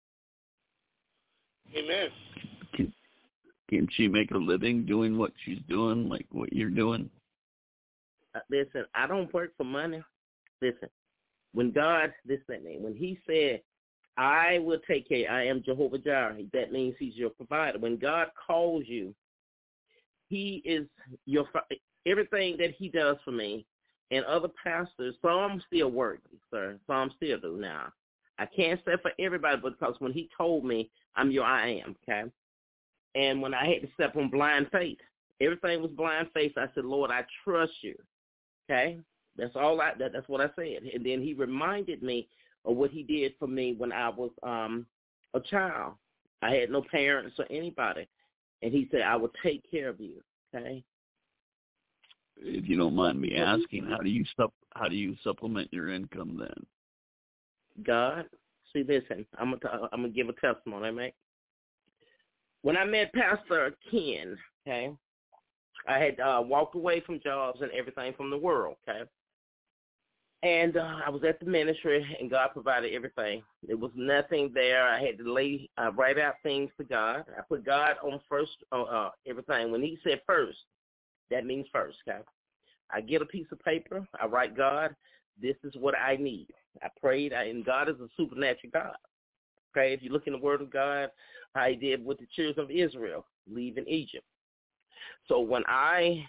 Amen. Can she make a living doing what she's doing, like what you're doing? Listen, I don't work for money. Listen, when God, when He said, I will take care, I am Jehovah Jireh, that means He's your provider. When God calls you, He is your, everything that He does for me and other pastors, some still work, sir, some still do now. I can't say for everybody, because when He told me, I'm your I am, okay? And when I had to step on blind faith, everything was blind faith. I said, Lord, I trust you. Okay? That's what I said. And then He reminded me of what He did for me when I was a child. I had no parents or anybody. And He said, I will take care of you. Okay? If you don't mind me asking, how do you supplement your income then? God, see, listen, I'm gonna give a testimony, mate. When I met Pastor Ken, okay, I had walked away from jobs and everything from the world, okay? And I was at the ministry, and God provided everything. There was nothing there. I had to write out things to God. I put God on first, everything. When He said first, that means first, okay? I get a piece of paper. I write, God, this is what I need. I prayed, and God is a supernatural God. Okay, if you look in the Word of God, how He did with the children of Israel, leaving Egypt. So when I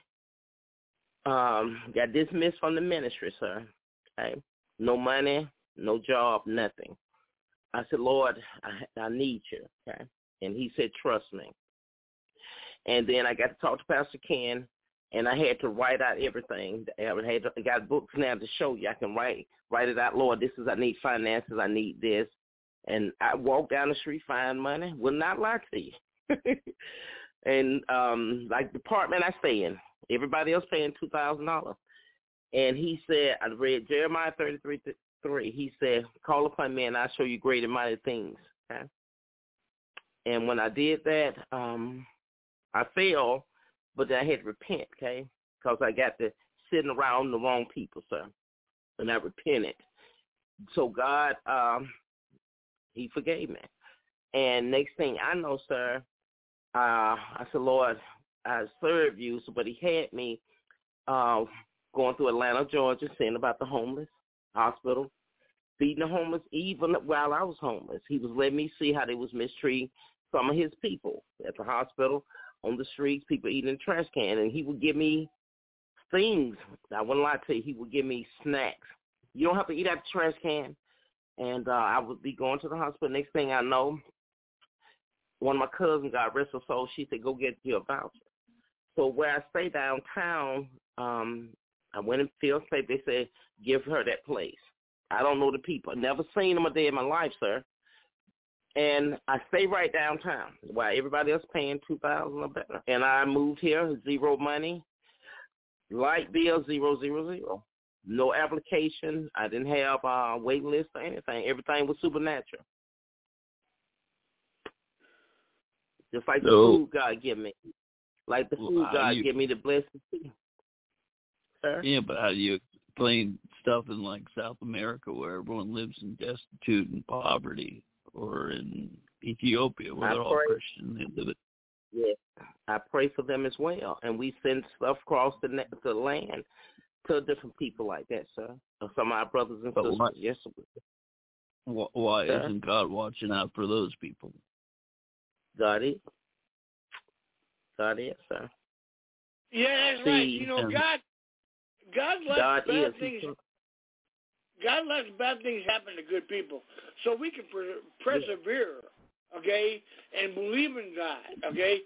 got dismissed from the ministry, sir, okay, no money, no job, nothing. I said, Lord, I need you, okay? And He said, trust me. And then I got to talk to Pastor Ken, and I had to write out everything. I got books now to show you. I can write it out. Lord, this is, I need finances. I need this. And I walk down the street, find money. Will not lie to you. And like the apartment I stay in, everybody else paying $2,000. And he said, I read Jeremiah 33:3. He said, call upon me and I'll show you great and mighty things. Okay? And when I did that, I failed, but then I had to repent, okay, because I got to sitting around the wrong people, sir. And I repented. So God, he forgave me. And next thing I know, sir, I said, Lord, I serve you. So, but he had me going through Atlanta, Georgia, saying about the homeless hospital, feeding the homeless even while I was homeless. He was letting me see how they was mistreating some of his people at the hospital, on the streets, people eating in trash can. And he would give me things. I wouldn't lie to you. He would give me snacks. You don't have to eat out the trash can. And I would be going to the hospital. Next thing I know, one of my cousins, God rest her soul, she said, go get your voucher. So where I stay downtown, I went and feel safe. They said, give her that place. I don't know the people. Never seen them a day in my life, sir. And I stay right downtown while everybody else paying $2,000 or better. And I moved here, zero money, light bill, 000. No application. I didn't have a waiting list or anything. Everything was supernatural. Just like the food God give me. Like the food God give me to bless the sea. Sir? Yeah, but how do you explain stuff in like South America where everyone lives in destitute and poverty, or in Ethiopia where they're all Christian? They live it. Yeah, I pray for them as well. And we send stuff across the land to different people like that, sir. Some of our brothers and sisters. Yes, sir. Why isn't God watching out for those people? God is. God is, sir. Yeah, that's right. You know, God lets bad things. God lets bad things happen to good people, so we can persevere, okay, and believe in God, okay.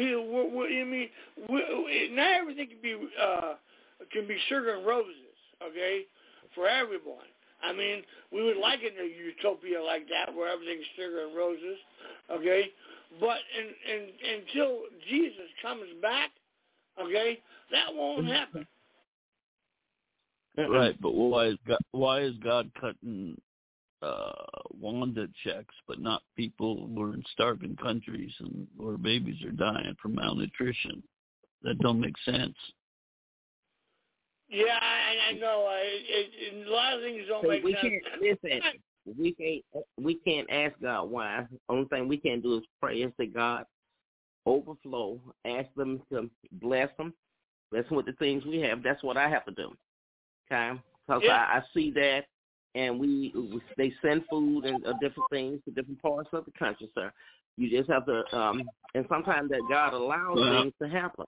Not everything can be sugar and roses, okay, for everyone. I mean, we would like it in a utopia like that where everything's sugar and roses, okay. But until Jesus comes back, okay, that won't happen. Right, but why is God cutting Wanda checks, but not people who are in starving countries and where babies are dying from malnutrition? That don't make sense. Yeah, I know. A lot of things don't make sense. We can't ask God why. Only thing we can do is pray and say, God, overflow. Ask them to bless them. Bless them with the things we have. That's what I have to do. Okay? Because I see that, and they send food and different things to different parts of the country, sir. You just have to, and sometimes that God allows things to happen.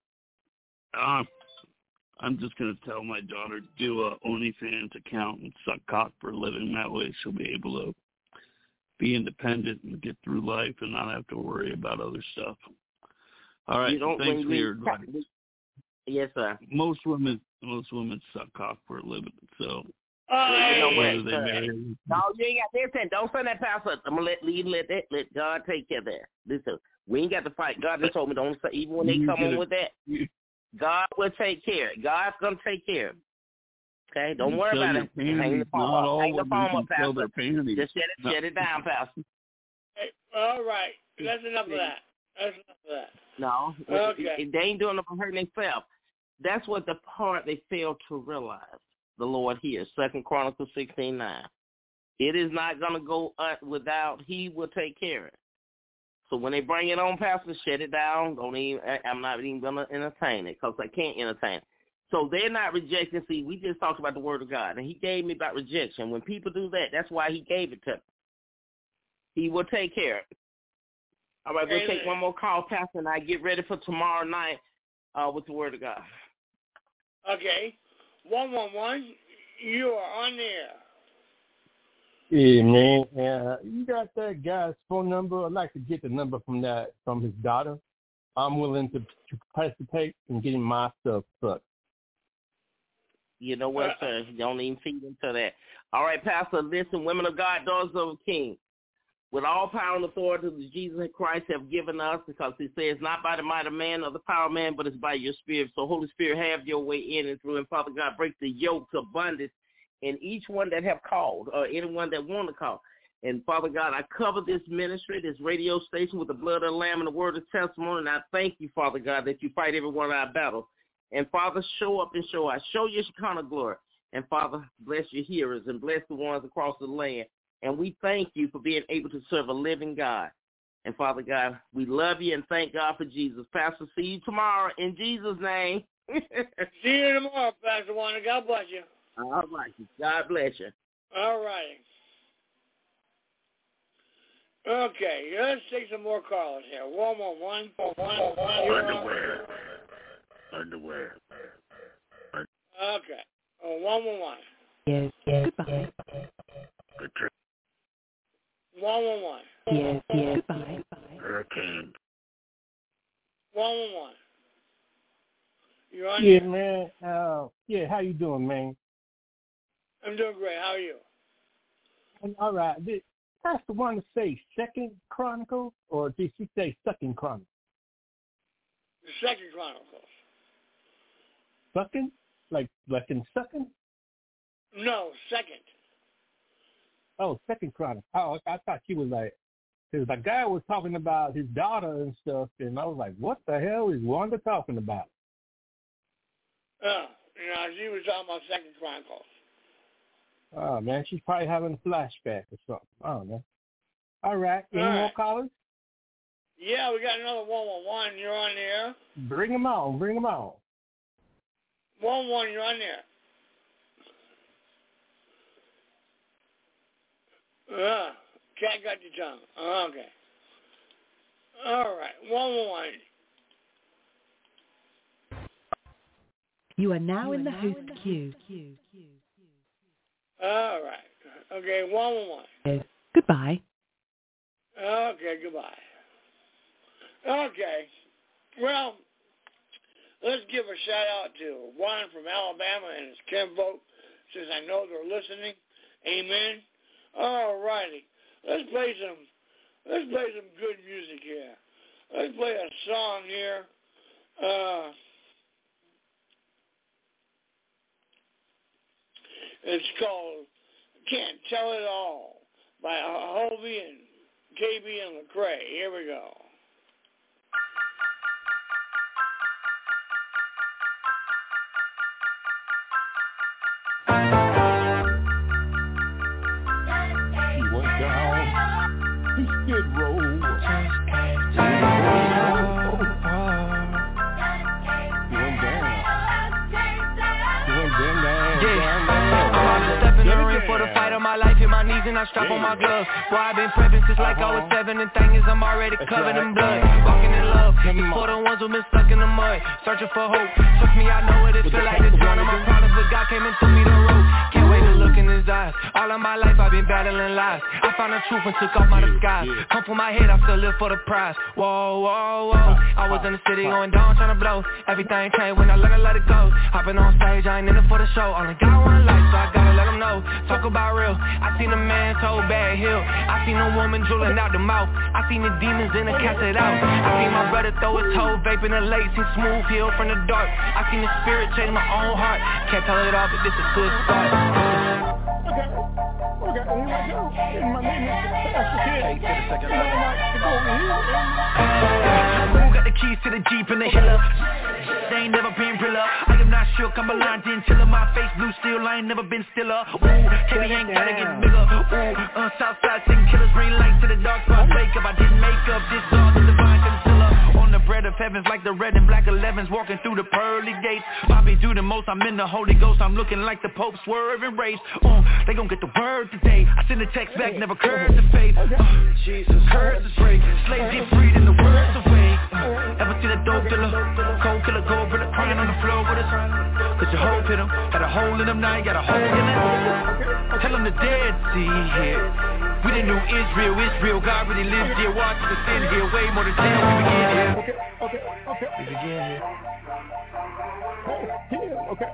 I'm just going to tell my daughter to do a OnlyFans account and suck cock for a living. That way she'll be able to be independent and get through life and not have to worry about other stuff. All right, thanks for your advice. Yes, sir. Most women suck cock for a living, so whether they marry. No, you ain't got listen. Don't send that pastor. I'm gonna let God take care of that. Listen, we ain't got to fight. God just told me don't say, even when they come on with that, God will take care. God's gonna take care. Okay, don't worry about it. Hang the phone up, pastor. Just shut it down, pastor. Hey, all right, that's enough of that. No, okay. They ain't doing nothing hurting themselves. That's what the part they fail to realize. The Lord here, 2 Chronicles 16:9. It is not going to go without. He will take care of it. So when they bring it on, pastor, shut it down. I'm not even going to entertain it because I can't entertain it. So they're not rejecting. See, we just talked about the word of God, and he gave me about rejection. When people do that, that's why he gave it to them. He will take care of it. All right, we'll take one more call, pastor, and I get ready for tomorrow night with the word of God. Okay. 111, you are on the air. Yeah, man. You got that guy's phone number? I'd like to get the number from his daughter. I'm willing to participate in getting my stuff sucked. You know what, sir? Don't even feed into that. All right, Pastor, listen, women of God, daughters of the King. With all power and authority that Jesus Christ have given us, because he says, not by the might of man or the power of man, but it's by your spirit. So, Holy Spirit, have your way in and through. And, Father God, break the yokes of bondage in each one that have called or anyone that want to call. And, Father God, I cover this ministry, this radio station with the blood of the Lamb and the word of testimony. And I thank you, Father God, that you fight every one of our battles. And, Father, show up and show out. Show your Shekinah glory. And, Father, bless your hearers and bless the ones across the land. And we thank you for being able to serve a living God. And, Father God, we love you and thank God for Jesus. Pastor, see you tomorrow in Jesus' name. See you tomorrow, Pastor Wanda. God bless you. All right. God bless you. All right. Okay, let's take some more calls here. 111. Underwear. Okay. 111. Yes. Goodbye. Good trip. 111. Yes. Goodbye. Hurricane. 111. You on? Yeah, man. How you doing, man? I'm doing great. How are you? All right. Did Pastor want to say Second Chronicles, or did she say Second Chronicles? The Second Chronicles. Sucking? Like in sucking? No, second. Oh, Second Chronicles. Oh, I thought she was like, because the guy was talking about his daughter and stuff, and I was like, what the hell is Wanda talking about? She was talking about Second Chronicles. Oh, man, she's probably having a flashback or something. I don't know. All right. Any more callers? Yeah, we got another 111. You're on the air. Bring them on. 111, you're on there. Cat got your tongue. Okay. All right. 111. You are now in the host queue. All right. Okay, 111. Yes. Goodbye. Okay, goodbye. Okay. Well, let's give a shout out to Juan from Alabama and his kinfolk, since I know they're listening. Amen. All righty. Let's play some good music here. Let's play a song here. It's called Can't Tell It All by Hovey and KB and Lecrae. Here we go. He went down. He skid row. For the fight of my life in my knees and I strap on my gloves. Boy, I've been prepping since like I was 7, and thing is I'm already covered in blood. Walking in love, it's for the ones who been stuck in the mud, searching for hope. Trust me, I know what it feel like. It's one of my problems, but God came and took me the road. Can't wait to look in his eyes. All of my life I've been battling lies. I found the truth and took off my disguise. Come for my head, I still live for the prize. Whoa. I was in the city going down trying to blow. Everything changed when I learned to let it go. Hopping on stage, I ain't in it for the show. Only got one life, so I gotta let them know. Talk about real. I seen a man told bad hill. I seen a woman drooling out the mouth. I seen the demons in the cast it out. I seen my brother throw his toe vape in the lake. Seen smooth hill from the dark. I seen the spirit change my own heart. Can't tell it all, but this is a good start. Okay, here we go. My name is Pastor Kid. Who got the keys to the Jeep and the Hiller? They ain't never been realer. I am not shook, I'm a line chiller. My face blue steel, I ain't never been stiller. Ooh, Kelly ain't gotta get bigger. Ooh, Southside sing killers, bring light to the dark spot. Wake up, I didn't make up this dog, the divine concealer. On the bread of heavens like the red and black 11s, walking through the pearly gates. Bobby do the most, I'm in the Holy Ghost. I'm looking like the Pope swerving race. They gon' get the word today. I send a text back, never curse the face. Jesus, curses break. Slaves get freed and the words away. Ever seen a dope dealer? Cold killer, gold brother crying on the floor with us. Cause your hope hit him. Got a hole in him now, you got a hole in it. Tell him the dead see it. We the new Israel, it's real. God really lives here. Watch the sin here. Way more than 10. We begin here. Okay. We begin here. Okay.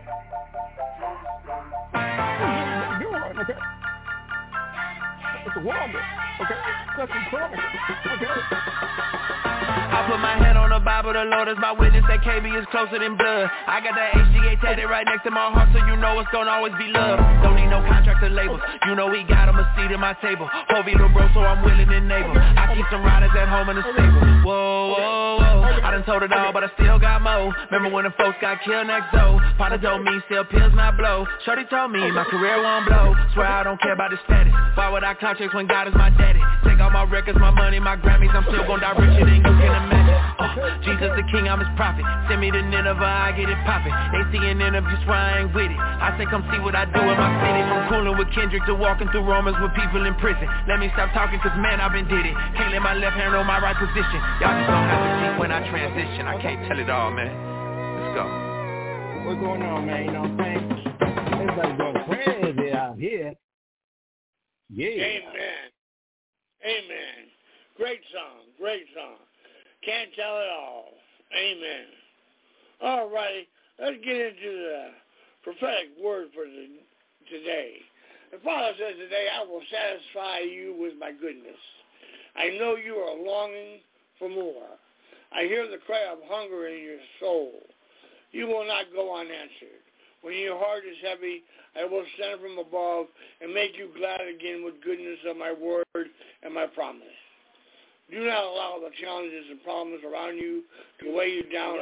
Okay. It's a wonder. Okay. That's incredible. Okay. I put my hand on the Bible, the Lord is my witness, that KB is closer than blood. I got that HGA tatted right next to my heart, so you know it's gonna always be love. Don't need no contracts or labels, you know we got him a seat at my table. Hovey little bro, so I'm willing and able. I keep some riders at home in the stable. Whoa, I done told it all, but I still got more. Remember when the folks got killed next door? Partner told me, still pills not blow. Shorty told me, my career won't blow. Swear I don't care about the status. Why would I contracts when God is my daddy? Take all my records, my money, my Grammys, I'm still gonna die richer than you can imagine. Jesus the king, I'm his prophet. Send me to Nineveh, I get it poppin'. They see an interview, swear I ain't with it. I say come see what I do in my city. From cooling with Kendrick to walking through Romans with people in prison. Let me stop talking cause man, I've been did it. Can't let my left hand on my right position. Y'all just gonna have to see when I transition. I can't tell it all, man. Let's go. What's going on, man? You know what I'm saying? Everybody's going crazy out here. Yeah. Amen. Great song. Can't tell it all. Amen. All righty, let's get into the prophetic word for today. The Father says today, I will satisfy you with my goodness. I know you are longing for more. I hear the cry of hunger in your soul. You will not go unanswered. When your heart is heavy, I will send from above and make you glad again with goodness of my word and my promise. Do not allow the challenges and problems around you to weigh you down.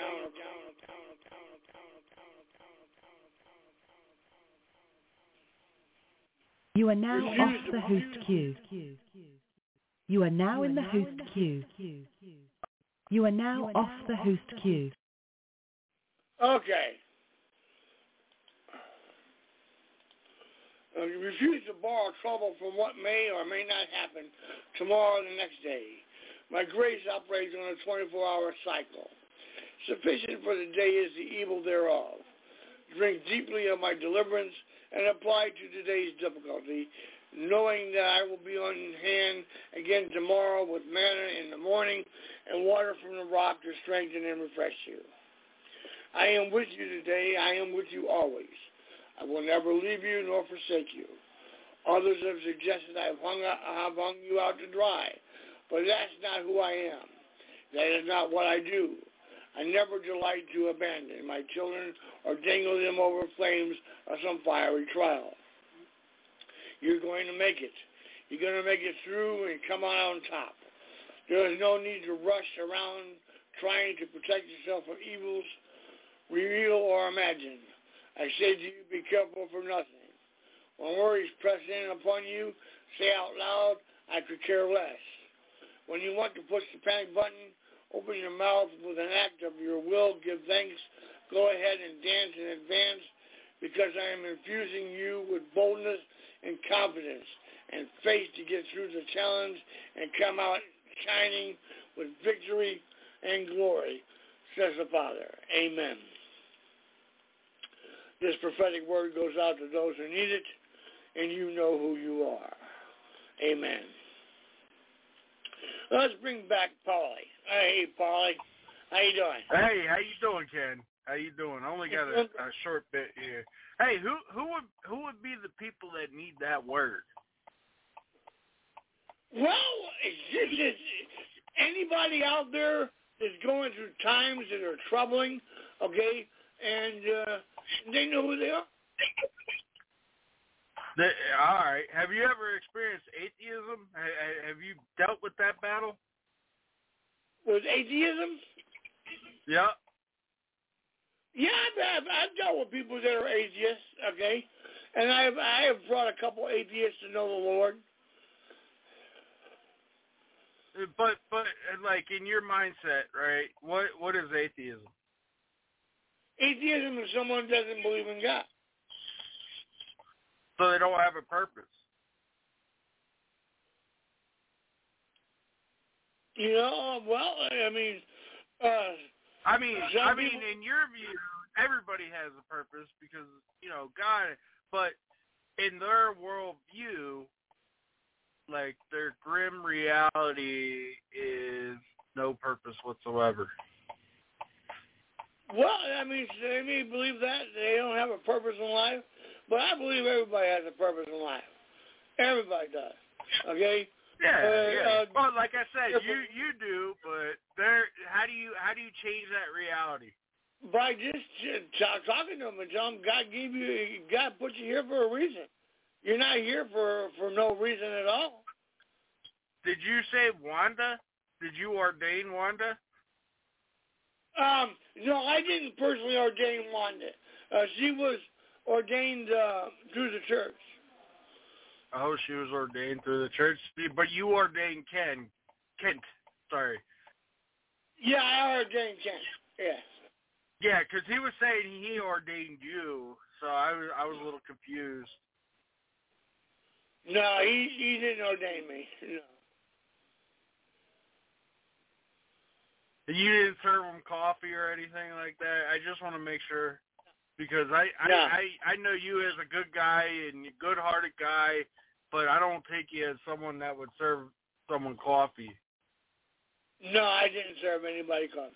You are now off the host queue. You are now in the host queue. You are now off the host queue. Okay. You refuse to borrow trouble from what may or may not happen tomorrow or the next day. My grace operates on a 24-hour cycle. Sufficient for the day is the evil thereof. Drink deeply of my deliverance and apply to today's difficulty, knowing that I will be on hand again tomorrow with manna in the morning and water from the rock to strengthen and refresh you. I am with you today. I am with you always. I will never leave you nor forsake you. Others have suggested I have hung you out to dry, but that's not who I am. That is not what I do. I never delight to abandon my children or dangle them over flames of some fiery trial. You're going to make it. You're going to make it through and come out on top. There is no need to rush around trying to protect yourself from evils, real or imagined. I say to you, be careful for nothing. When worries press in upon you, say out loud, I could care less. When you want to push the panic button, open your mouth with an act of your will, give thanks, go ahead and dance in advance, because I am infusing you with boldness and confidence and faith to get through the challenge and come out shining with victory and glory, says the Father. Amen. This prophetic word goes out to those who need it, and you know who you are. Amen. Let's bring back Paulie. Hey, Paulie. How you doing? Hey, how you doing, Ken? How you doing? I only got a short bit here. Hey, who would be the people that need that word? Well, it's anybody out there that's going through times that are troubling, okay, and they know who they are. All right. Have you ever experienced atheism? Have you dealt with that battle? With atheism? Yeah. Yeah, I've dealt with people that are atheists, okay, and I have brought a couple atheists to know the Lord. But like in your mindset, right? What is atheism? Atheism is someone who doesn't believe in God. So they don't have a purpose. You know, well, I mean, in your view, everybody has a purpose because, you know, God, but in their world view, like their grim reality is no purpose whatsoever. Well, I mean, they may believe that they don't have a purpose in life, but I believe everybody has a purpose in life. Everybody does. Okay. Yeah. Well, like I said, you do, but how do you change that reality? By just talking to them and tell them God put you here for a reason. You're not here for no reason at all. Did you say Wanda? Did you ordain Wanda? No, I didn't personally ordain Wanda. She was ordained through the church. Oh, she was ordained through the church, but you ordained Kent. Sorry. Yeah, I ordained Kent. Yes. Yeah, because he was saying he ordained you, so I was a little confused. No, he didn't ordain me. No. You didn't serve him coffee or anything like that? I just want to make sure, because I know you as a good guy and a good-hearted guy, but I don't take you as someone that would serve someone coffee. No, I didn't serve anybody coffee.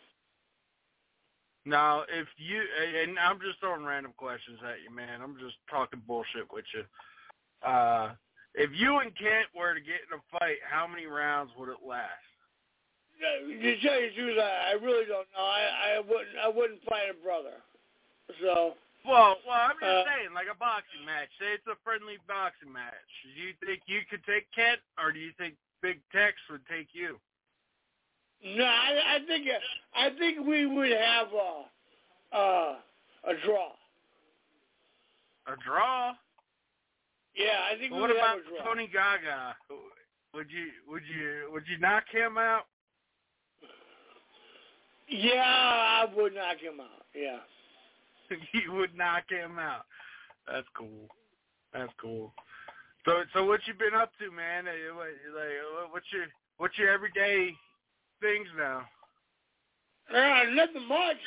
Now, if you, and I'm just throwing random questions at you, man. I'm just talking bullshit with you. If you and Kent were to get in a fight, how many rounds would it last? To tell you the truth, I really don't know. I wouldn't fight a brother. So. Well, I'm just saying, like a boxing match. Say it's a friendly boxing match. Do you think you could take Kent, or do you think Big Tex would take you? No, I think we would have a draw. A draw? Yeah, I think we would have a draw. What about Tony Gaga? Would you knock him out? Yeah, I would knock him out. Yeah. You would knock him out. That's cool. So what you been up to, man? Like, what's your everyday things now? Nothing much.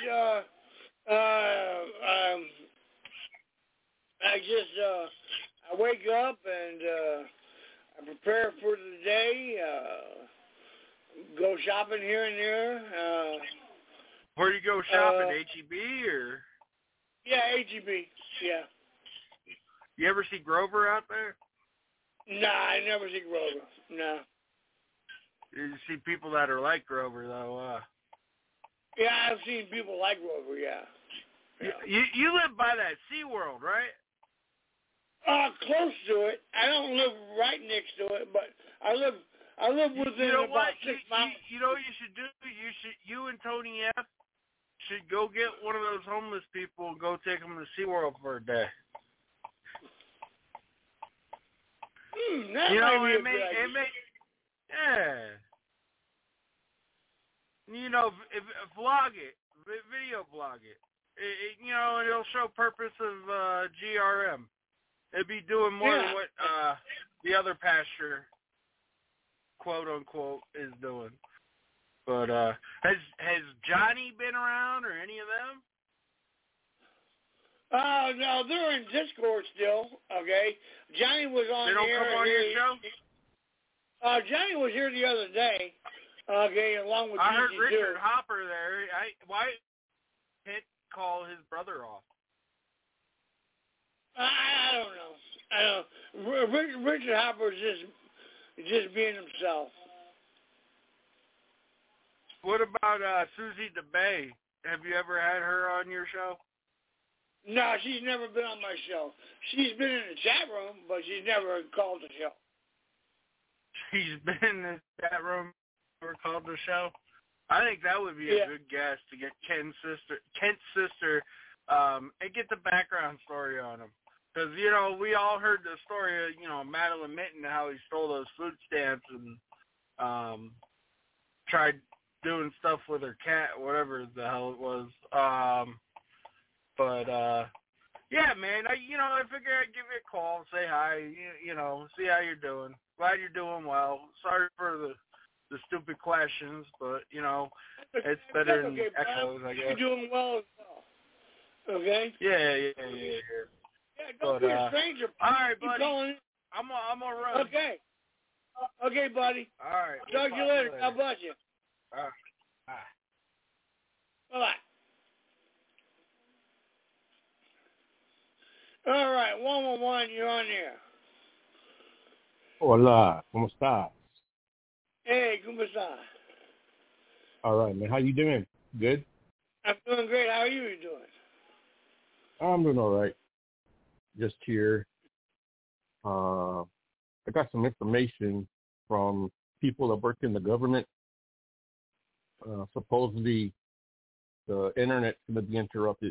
I wake up and I prepare for the day. Go shopping here and there. Where do you go shopping? H-E-B or? Yeah, H-E-B. Yeah. You ever see Grover out there? Nah, I never see Grover. No. You see people that are like Grover, though. Yeah, I've seen people like Grover, yeah. You live by that SeaWorld, right? Close to it. I don't live right next to it, but I live within about 6 miles. You know what you should do? You and Tony F. should go get one of those homeless people and go take them to SeaWorld for a day. That you know, might be it may, yeah. You know, vlog it, video blog it. You know, it'll show purpose of GRM. It'd be doing more than what the other pastor, quote unquote, is doing. But has Johnny been around or any of them? No, they're in Discord still. Okay, Johnny was on. They don't come on your show. Johnny was here the other day. Okay, along with I GG2. heard Richard Hopper there. Why can't call his brother off? I don't know. Richard Hopper's just being himself. What about Susie DeBay? Have you ever had her on your show? No, she's never been on my show. She's been in the chat room, but she's never called the show. She's been in the chat room, never called the show? I think that would be a good guest to get Kent's sister, and get the background story on him. Because, you know, we all heard the story of, you know, Madeline Mitten, how he stole those food stamps and tried doing stuff with her cat, whatever the hell it was. Yeah, man, I figure I'd give you a call, say hi, you know, see how you're doing. Glad you're doing well. Sorry for the stupid questions, but, you know, it's better than echoes, I guess. You're doing well as well. Okay? Yeah. Yeah, don't be a stranger. All right, buddy. I'm gonna run. Okay. Okay, buddy. All right. Talk to you later. God bless you. All right. Bye. Bye-bye. All right, 111, you're on there. Hola, ¿cómo estás? Hey, ¿cómo estás? All right, man. How you doing? Good? I'm doing great. How are you doing? I'm doing all right. Just here. I got some information from people that work in the government. Supposedly, the internet's going to be interrupted.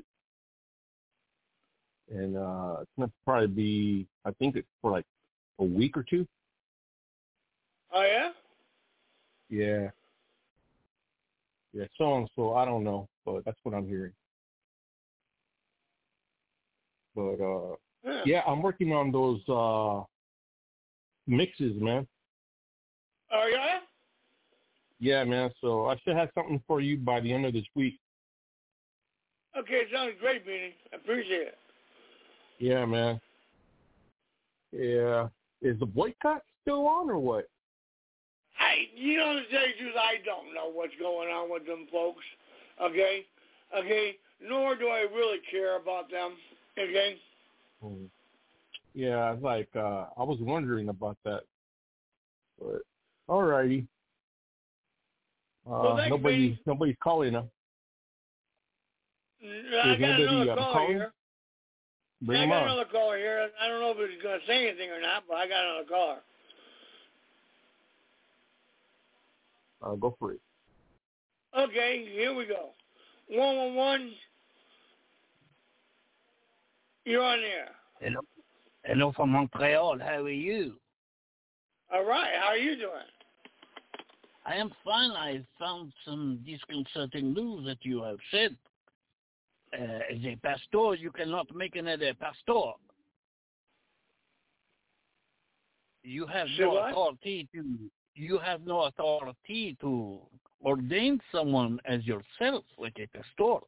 And it's going to probably be, I think it's for like a week or two. Oh, yeah? Yeah. Yeah, so I don't know, but that's what I'm hearing. But, yeah, I'm working on those mixes, man. Oh, yeah? Yeah, man, so I should have something for you by the end of this week. Okay, sounds great, Beanie. I appreciate it. Yeah, man. Yeah. Is the boycott still on or what? You know, to tell you the truth, I don't know what's going on with them folks, okay? Nor do I really care about them, okay? Yeah, like, I was wondering about that. But, all righty. Well, thanks, nobody's calling them. I got another caller here. Bring I him got on. another caller here. I don't know if he's going to say anything or not, but I got another caller. Go for it. Okay, here we go. 111, you're on there. Hello from Montreal. How are you? All right, how are you doing? I am fine. I found some disconcerting news that you have said. As a pastor, you cannot make another pastor. You have no authority to. You have no authority to ordain someone as yourself, like a pastor,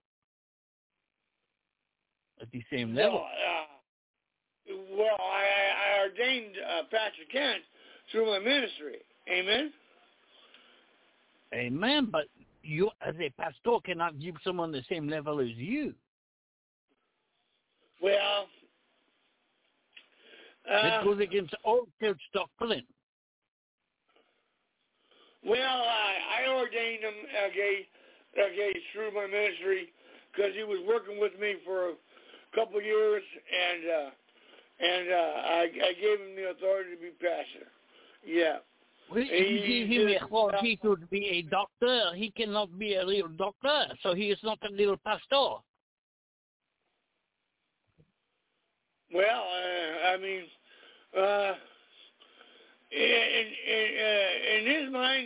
at the same level. Well, I ordained Pastor Kent through my ministry. Amen? Amen, but you, as a pastor, cannot give someone the same level as you. Well, that goes against all church doctrine. Well, I ordained him through my ministry because he was working with me for a couple years, and I gave him the authority to be pastor. Yeah. Well, you gave him the authority to be a doctor. He cannot be a real doctor, so he is not a real pastor. Well, I mean, in his mind,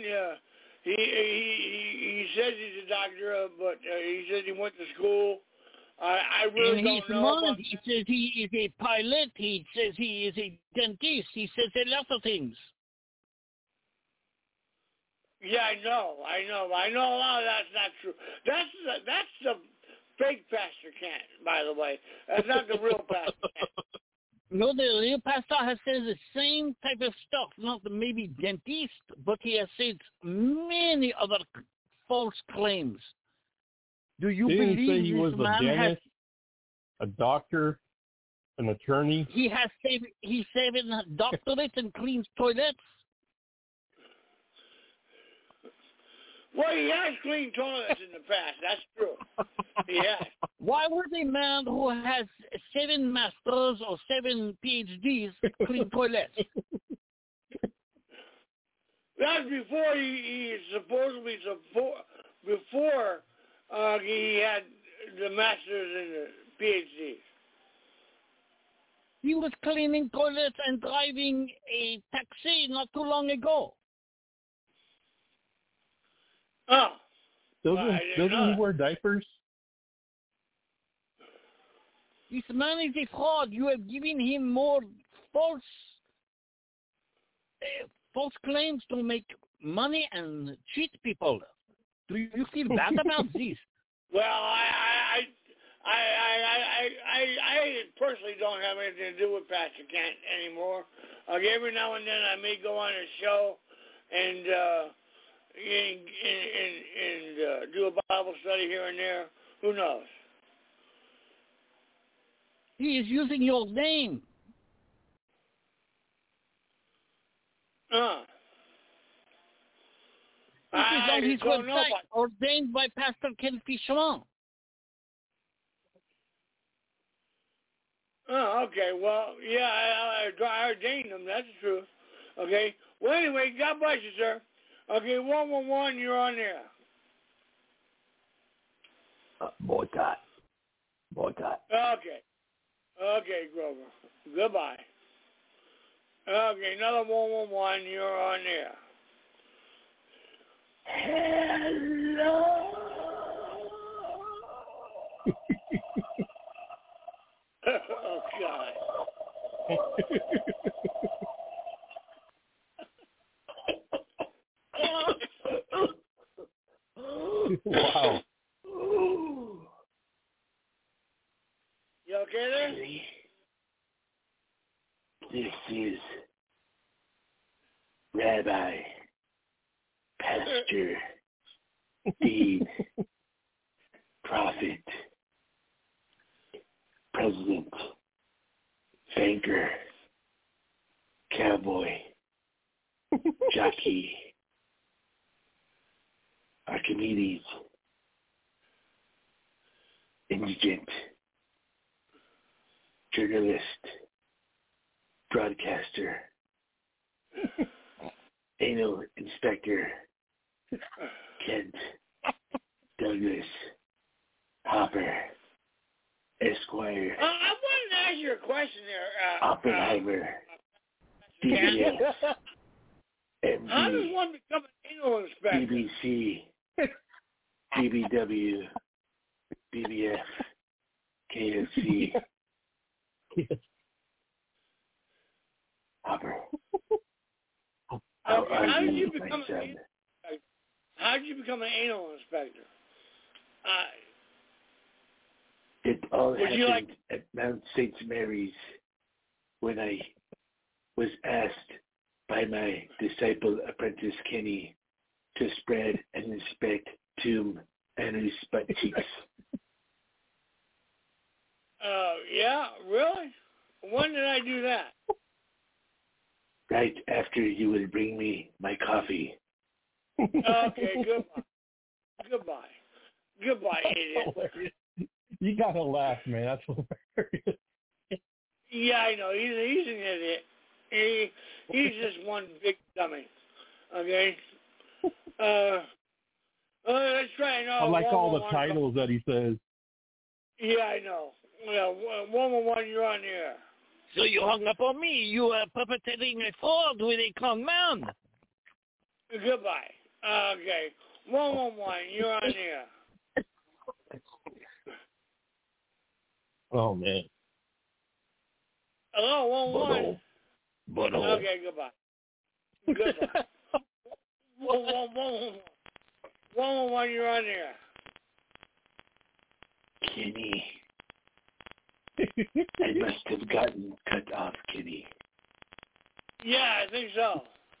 he says he's a doctor, but he says he went to school. I really don't know. In his mind, he says he is a pilot. He says he is a dentist. He says a lot of things. Yeah, I know a lot of that's not true. That's the fake Pastor Kent, by the way. That's not the real Pastor Kent. No, the real pastor has said the same type of stuff. Not maybe dentist, but he has said many other false claims. Do you Didn't believe say he was this a man dentist, a doctor, an attorney? He's saving a doctorate and cleans toilets. Well, he has cleaned toilets in the past. That's true. He has. Why would a man who has 7 masters or 7 PhDs clean toilets? That's before he supposedly before he had the masters and the PhDs. He was cleaning toilets and driving a taxi not too long ago. Oh. Doesn't he wear diapers? This man is a fraud. You have given him more false claims to make money and cheat people. Do you feel bad about this? Well, I personally don't have anything to do with Pastor Kent anymore. Okay, every now and then I may go on a show and do a Bible study here and there. Who knows? He is using your name. This is on his website, ordained by Pastor Ken Fischman. Oh, okay. Well, yeah, I ordained them. That's true. Okay. Well, anyway, God bless you, sir. Okay, 111, you're on there. Boycott. Okay. Okay, Grover. Goodbye. Okay, another 111, you're on there. Hello. Oh, God. Wow. You okay there? This is Rabbi, Pastor, Dean, Prophet, President, Banker, Cowboy, Jockey, Archimedes, Indigent, Journalist, Broadcaster, Anal Inspector, Kent, Douglas, Hopper, Esquire, I wanted to ask you a question there. Oppenheimer, DBS, how does MD, one become an anal inspector? BBC, BBW, BBF, KFC, Hopper. How are you, my son? How did you become an anal inspector? It all happened at Mount St. Mary's when I was asked by my disciple apprentice Kenny to spread and inspect tomb and his butt cheeks. Yeah, really? When did I do that? Right after you would bring me my coffee. Okay, goodbye. Goodbye, idiot. You gotta laugh, man. That's hilarious. Yeah, I know. He's an idiot. He's just one big dummy. Okay? Let's try another. I like all the titles that he says. Yeah, I know. Yeah, 111, you're on the air. So you hung up on me. You are perpetrating a fraud with a con man. Goodbye. Okay. 111, you're on the air. Oh, man. Hello, 111. Butthole. Okay, goodbye. Goodbye. 111, you're on the air. Kenny. I must have gotten cut off, Kenny. Yeah, I think so.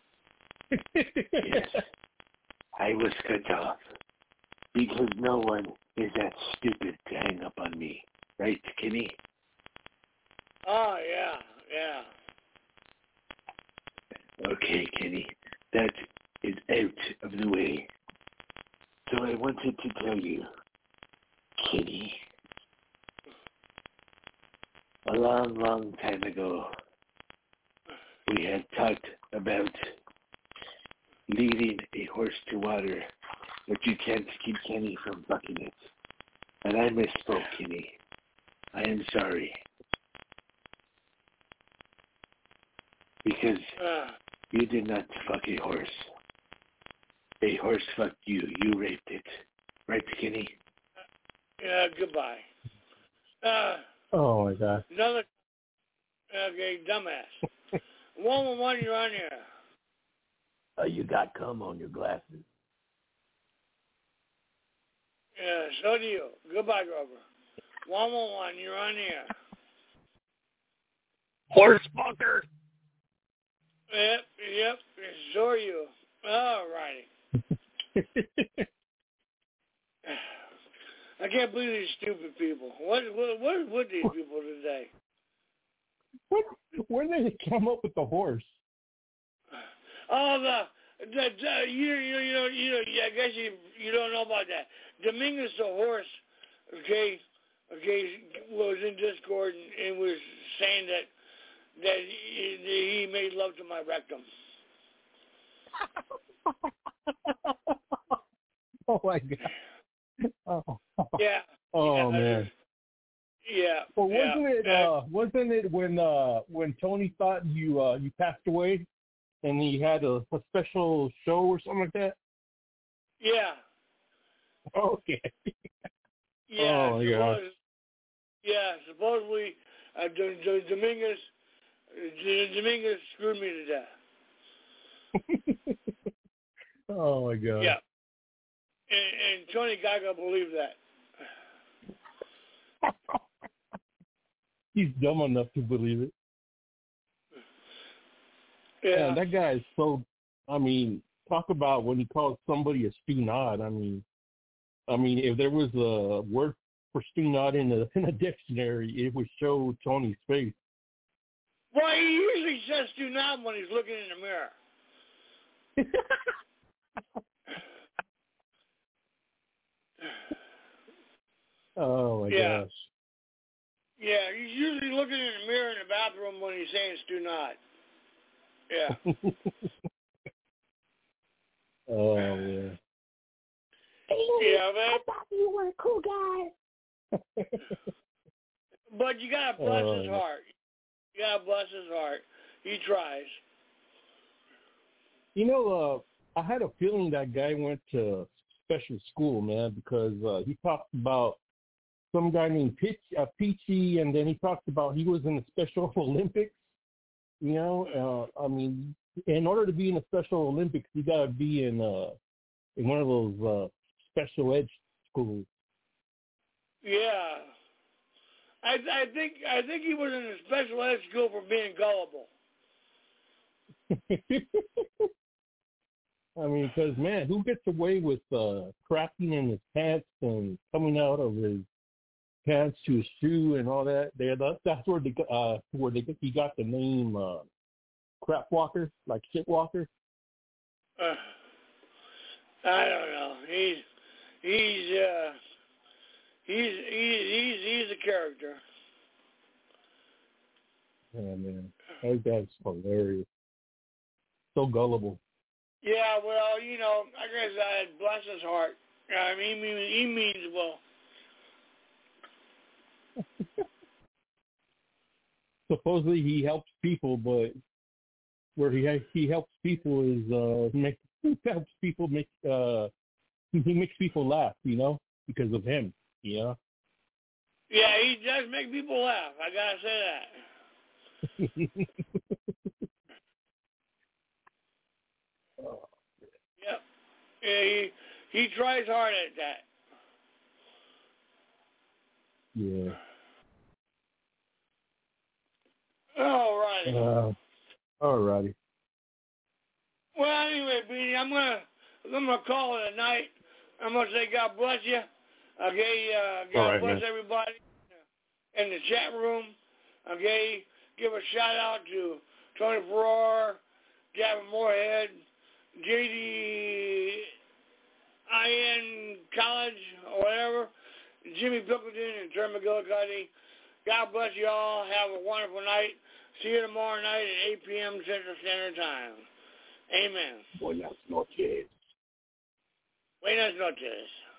Yes. I was cut off. Because no one is that stupid to hang up on me. Right, Kenny? Oh, yeah. Okay, Kenny. That is out of the way. So I wanted to tell you, Kenny, a long, long time ago, we had talked about leading a horse to water, but you can't keep Kenny from fucking it. And I misspoke, Kenny. I am sorry. Because you did not fuck a horse. A horse fucked you. You raped it. Right, Kenny? Yeah, goodbye. Oh, my God. Another, okay, dumbass. 111, you're on here. You got cum on your glasses. Yeah, so do you. Goodbye, Grover. 111, you're on here. Horse fucker. Yep. So are you. All righty. I can't believe these stupid people. What is with these people today? Where did they come up with the horse? Oh, I guess you don't know about that. Dominguez the horse, okay, was in Discord and was saying that he made love to my rectum. Oh my God. Oh. Yeah. Oh yeah, man. Yeah. Well, wasn't it when Tony thought you passed away, and he had a special show or something like that? Yeah. Okay. Yeah. Oh my gosh. Yeah. Supposedly, Dominguez screwed me to death. Oh my God. Yeah. And Tony Gaga believed that. He's dumb enough to believe it. Yeah. Man, that guy is so. I mean, talk about when he calls somebody a stu-nod. I mean, if there was a word for stu-nod in a dictionary, it would show Tony's face. Well, he usually says stu-nod when he's looking in the mirror. Oh my gosh. Yeah, he's usually looking in the mirror in the bathroom when he's saying stu-nod. Yeah. Oh man. Yeah, man. I thought you were a cool guy. But you gotta bless his heart. You gotta bless his heart. He tries. You know, I had a feeling that guy went to special school, man, because he talked about some guy named Peachy, and then he talked about he was in the Special Olympics. You know, I mean, in order to be in the Special Olympics, you gotta be in one of those special ed schools. Yeah. I think he was in a special ed school for being gullible. I mean, because, man, who gets away with cracking in his pants and coming out of his pants to his shoe and all that? That's where he got the name crap walker, like shit walker. I don't know. He's a character. Yeah, man, that guy's hilarious. So gullible. Yeah, well, you know, I guess I bless his heart. I mean, he means well. Supposedly he helps people, but where he helps people is he makes people laugh, you know, because of him, you know. Yeah, he does make people laugh. I gotta say that. Yep. Yeah, he tries hard at that. Yeah. Alrighty. Alrighty. Well, anyway, Beanie, I'm gonna call it a night. I'm gonna say God bless you. Okay, God bless everybody in the chat room. Okay, give a shout out to Tony Farrar, Gavin Moorhead, JD IN College or whatever, Jimmy Pickleton and Terry McGillicuddy. God bless you all. Have a wonderful night. See you tomorrow night at 8 p.m. Central Standard Time. Amen. Buenas noches. Buenas noches.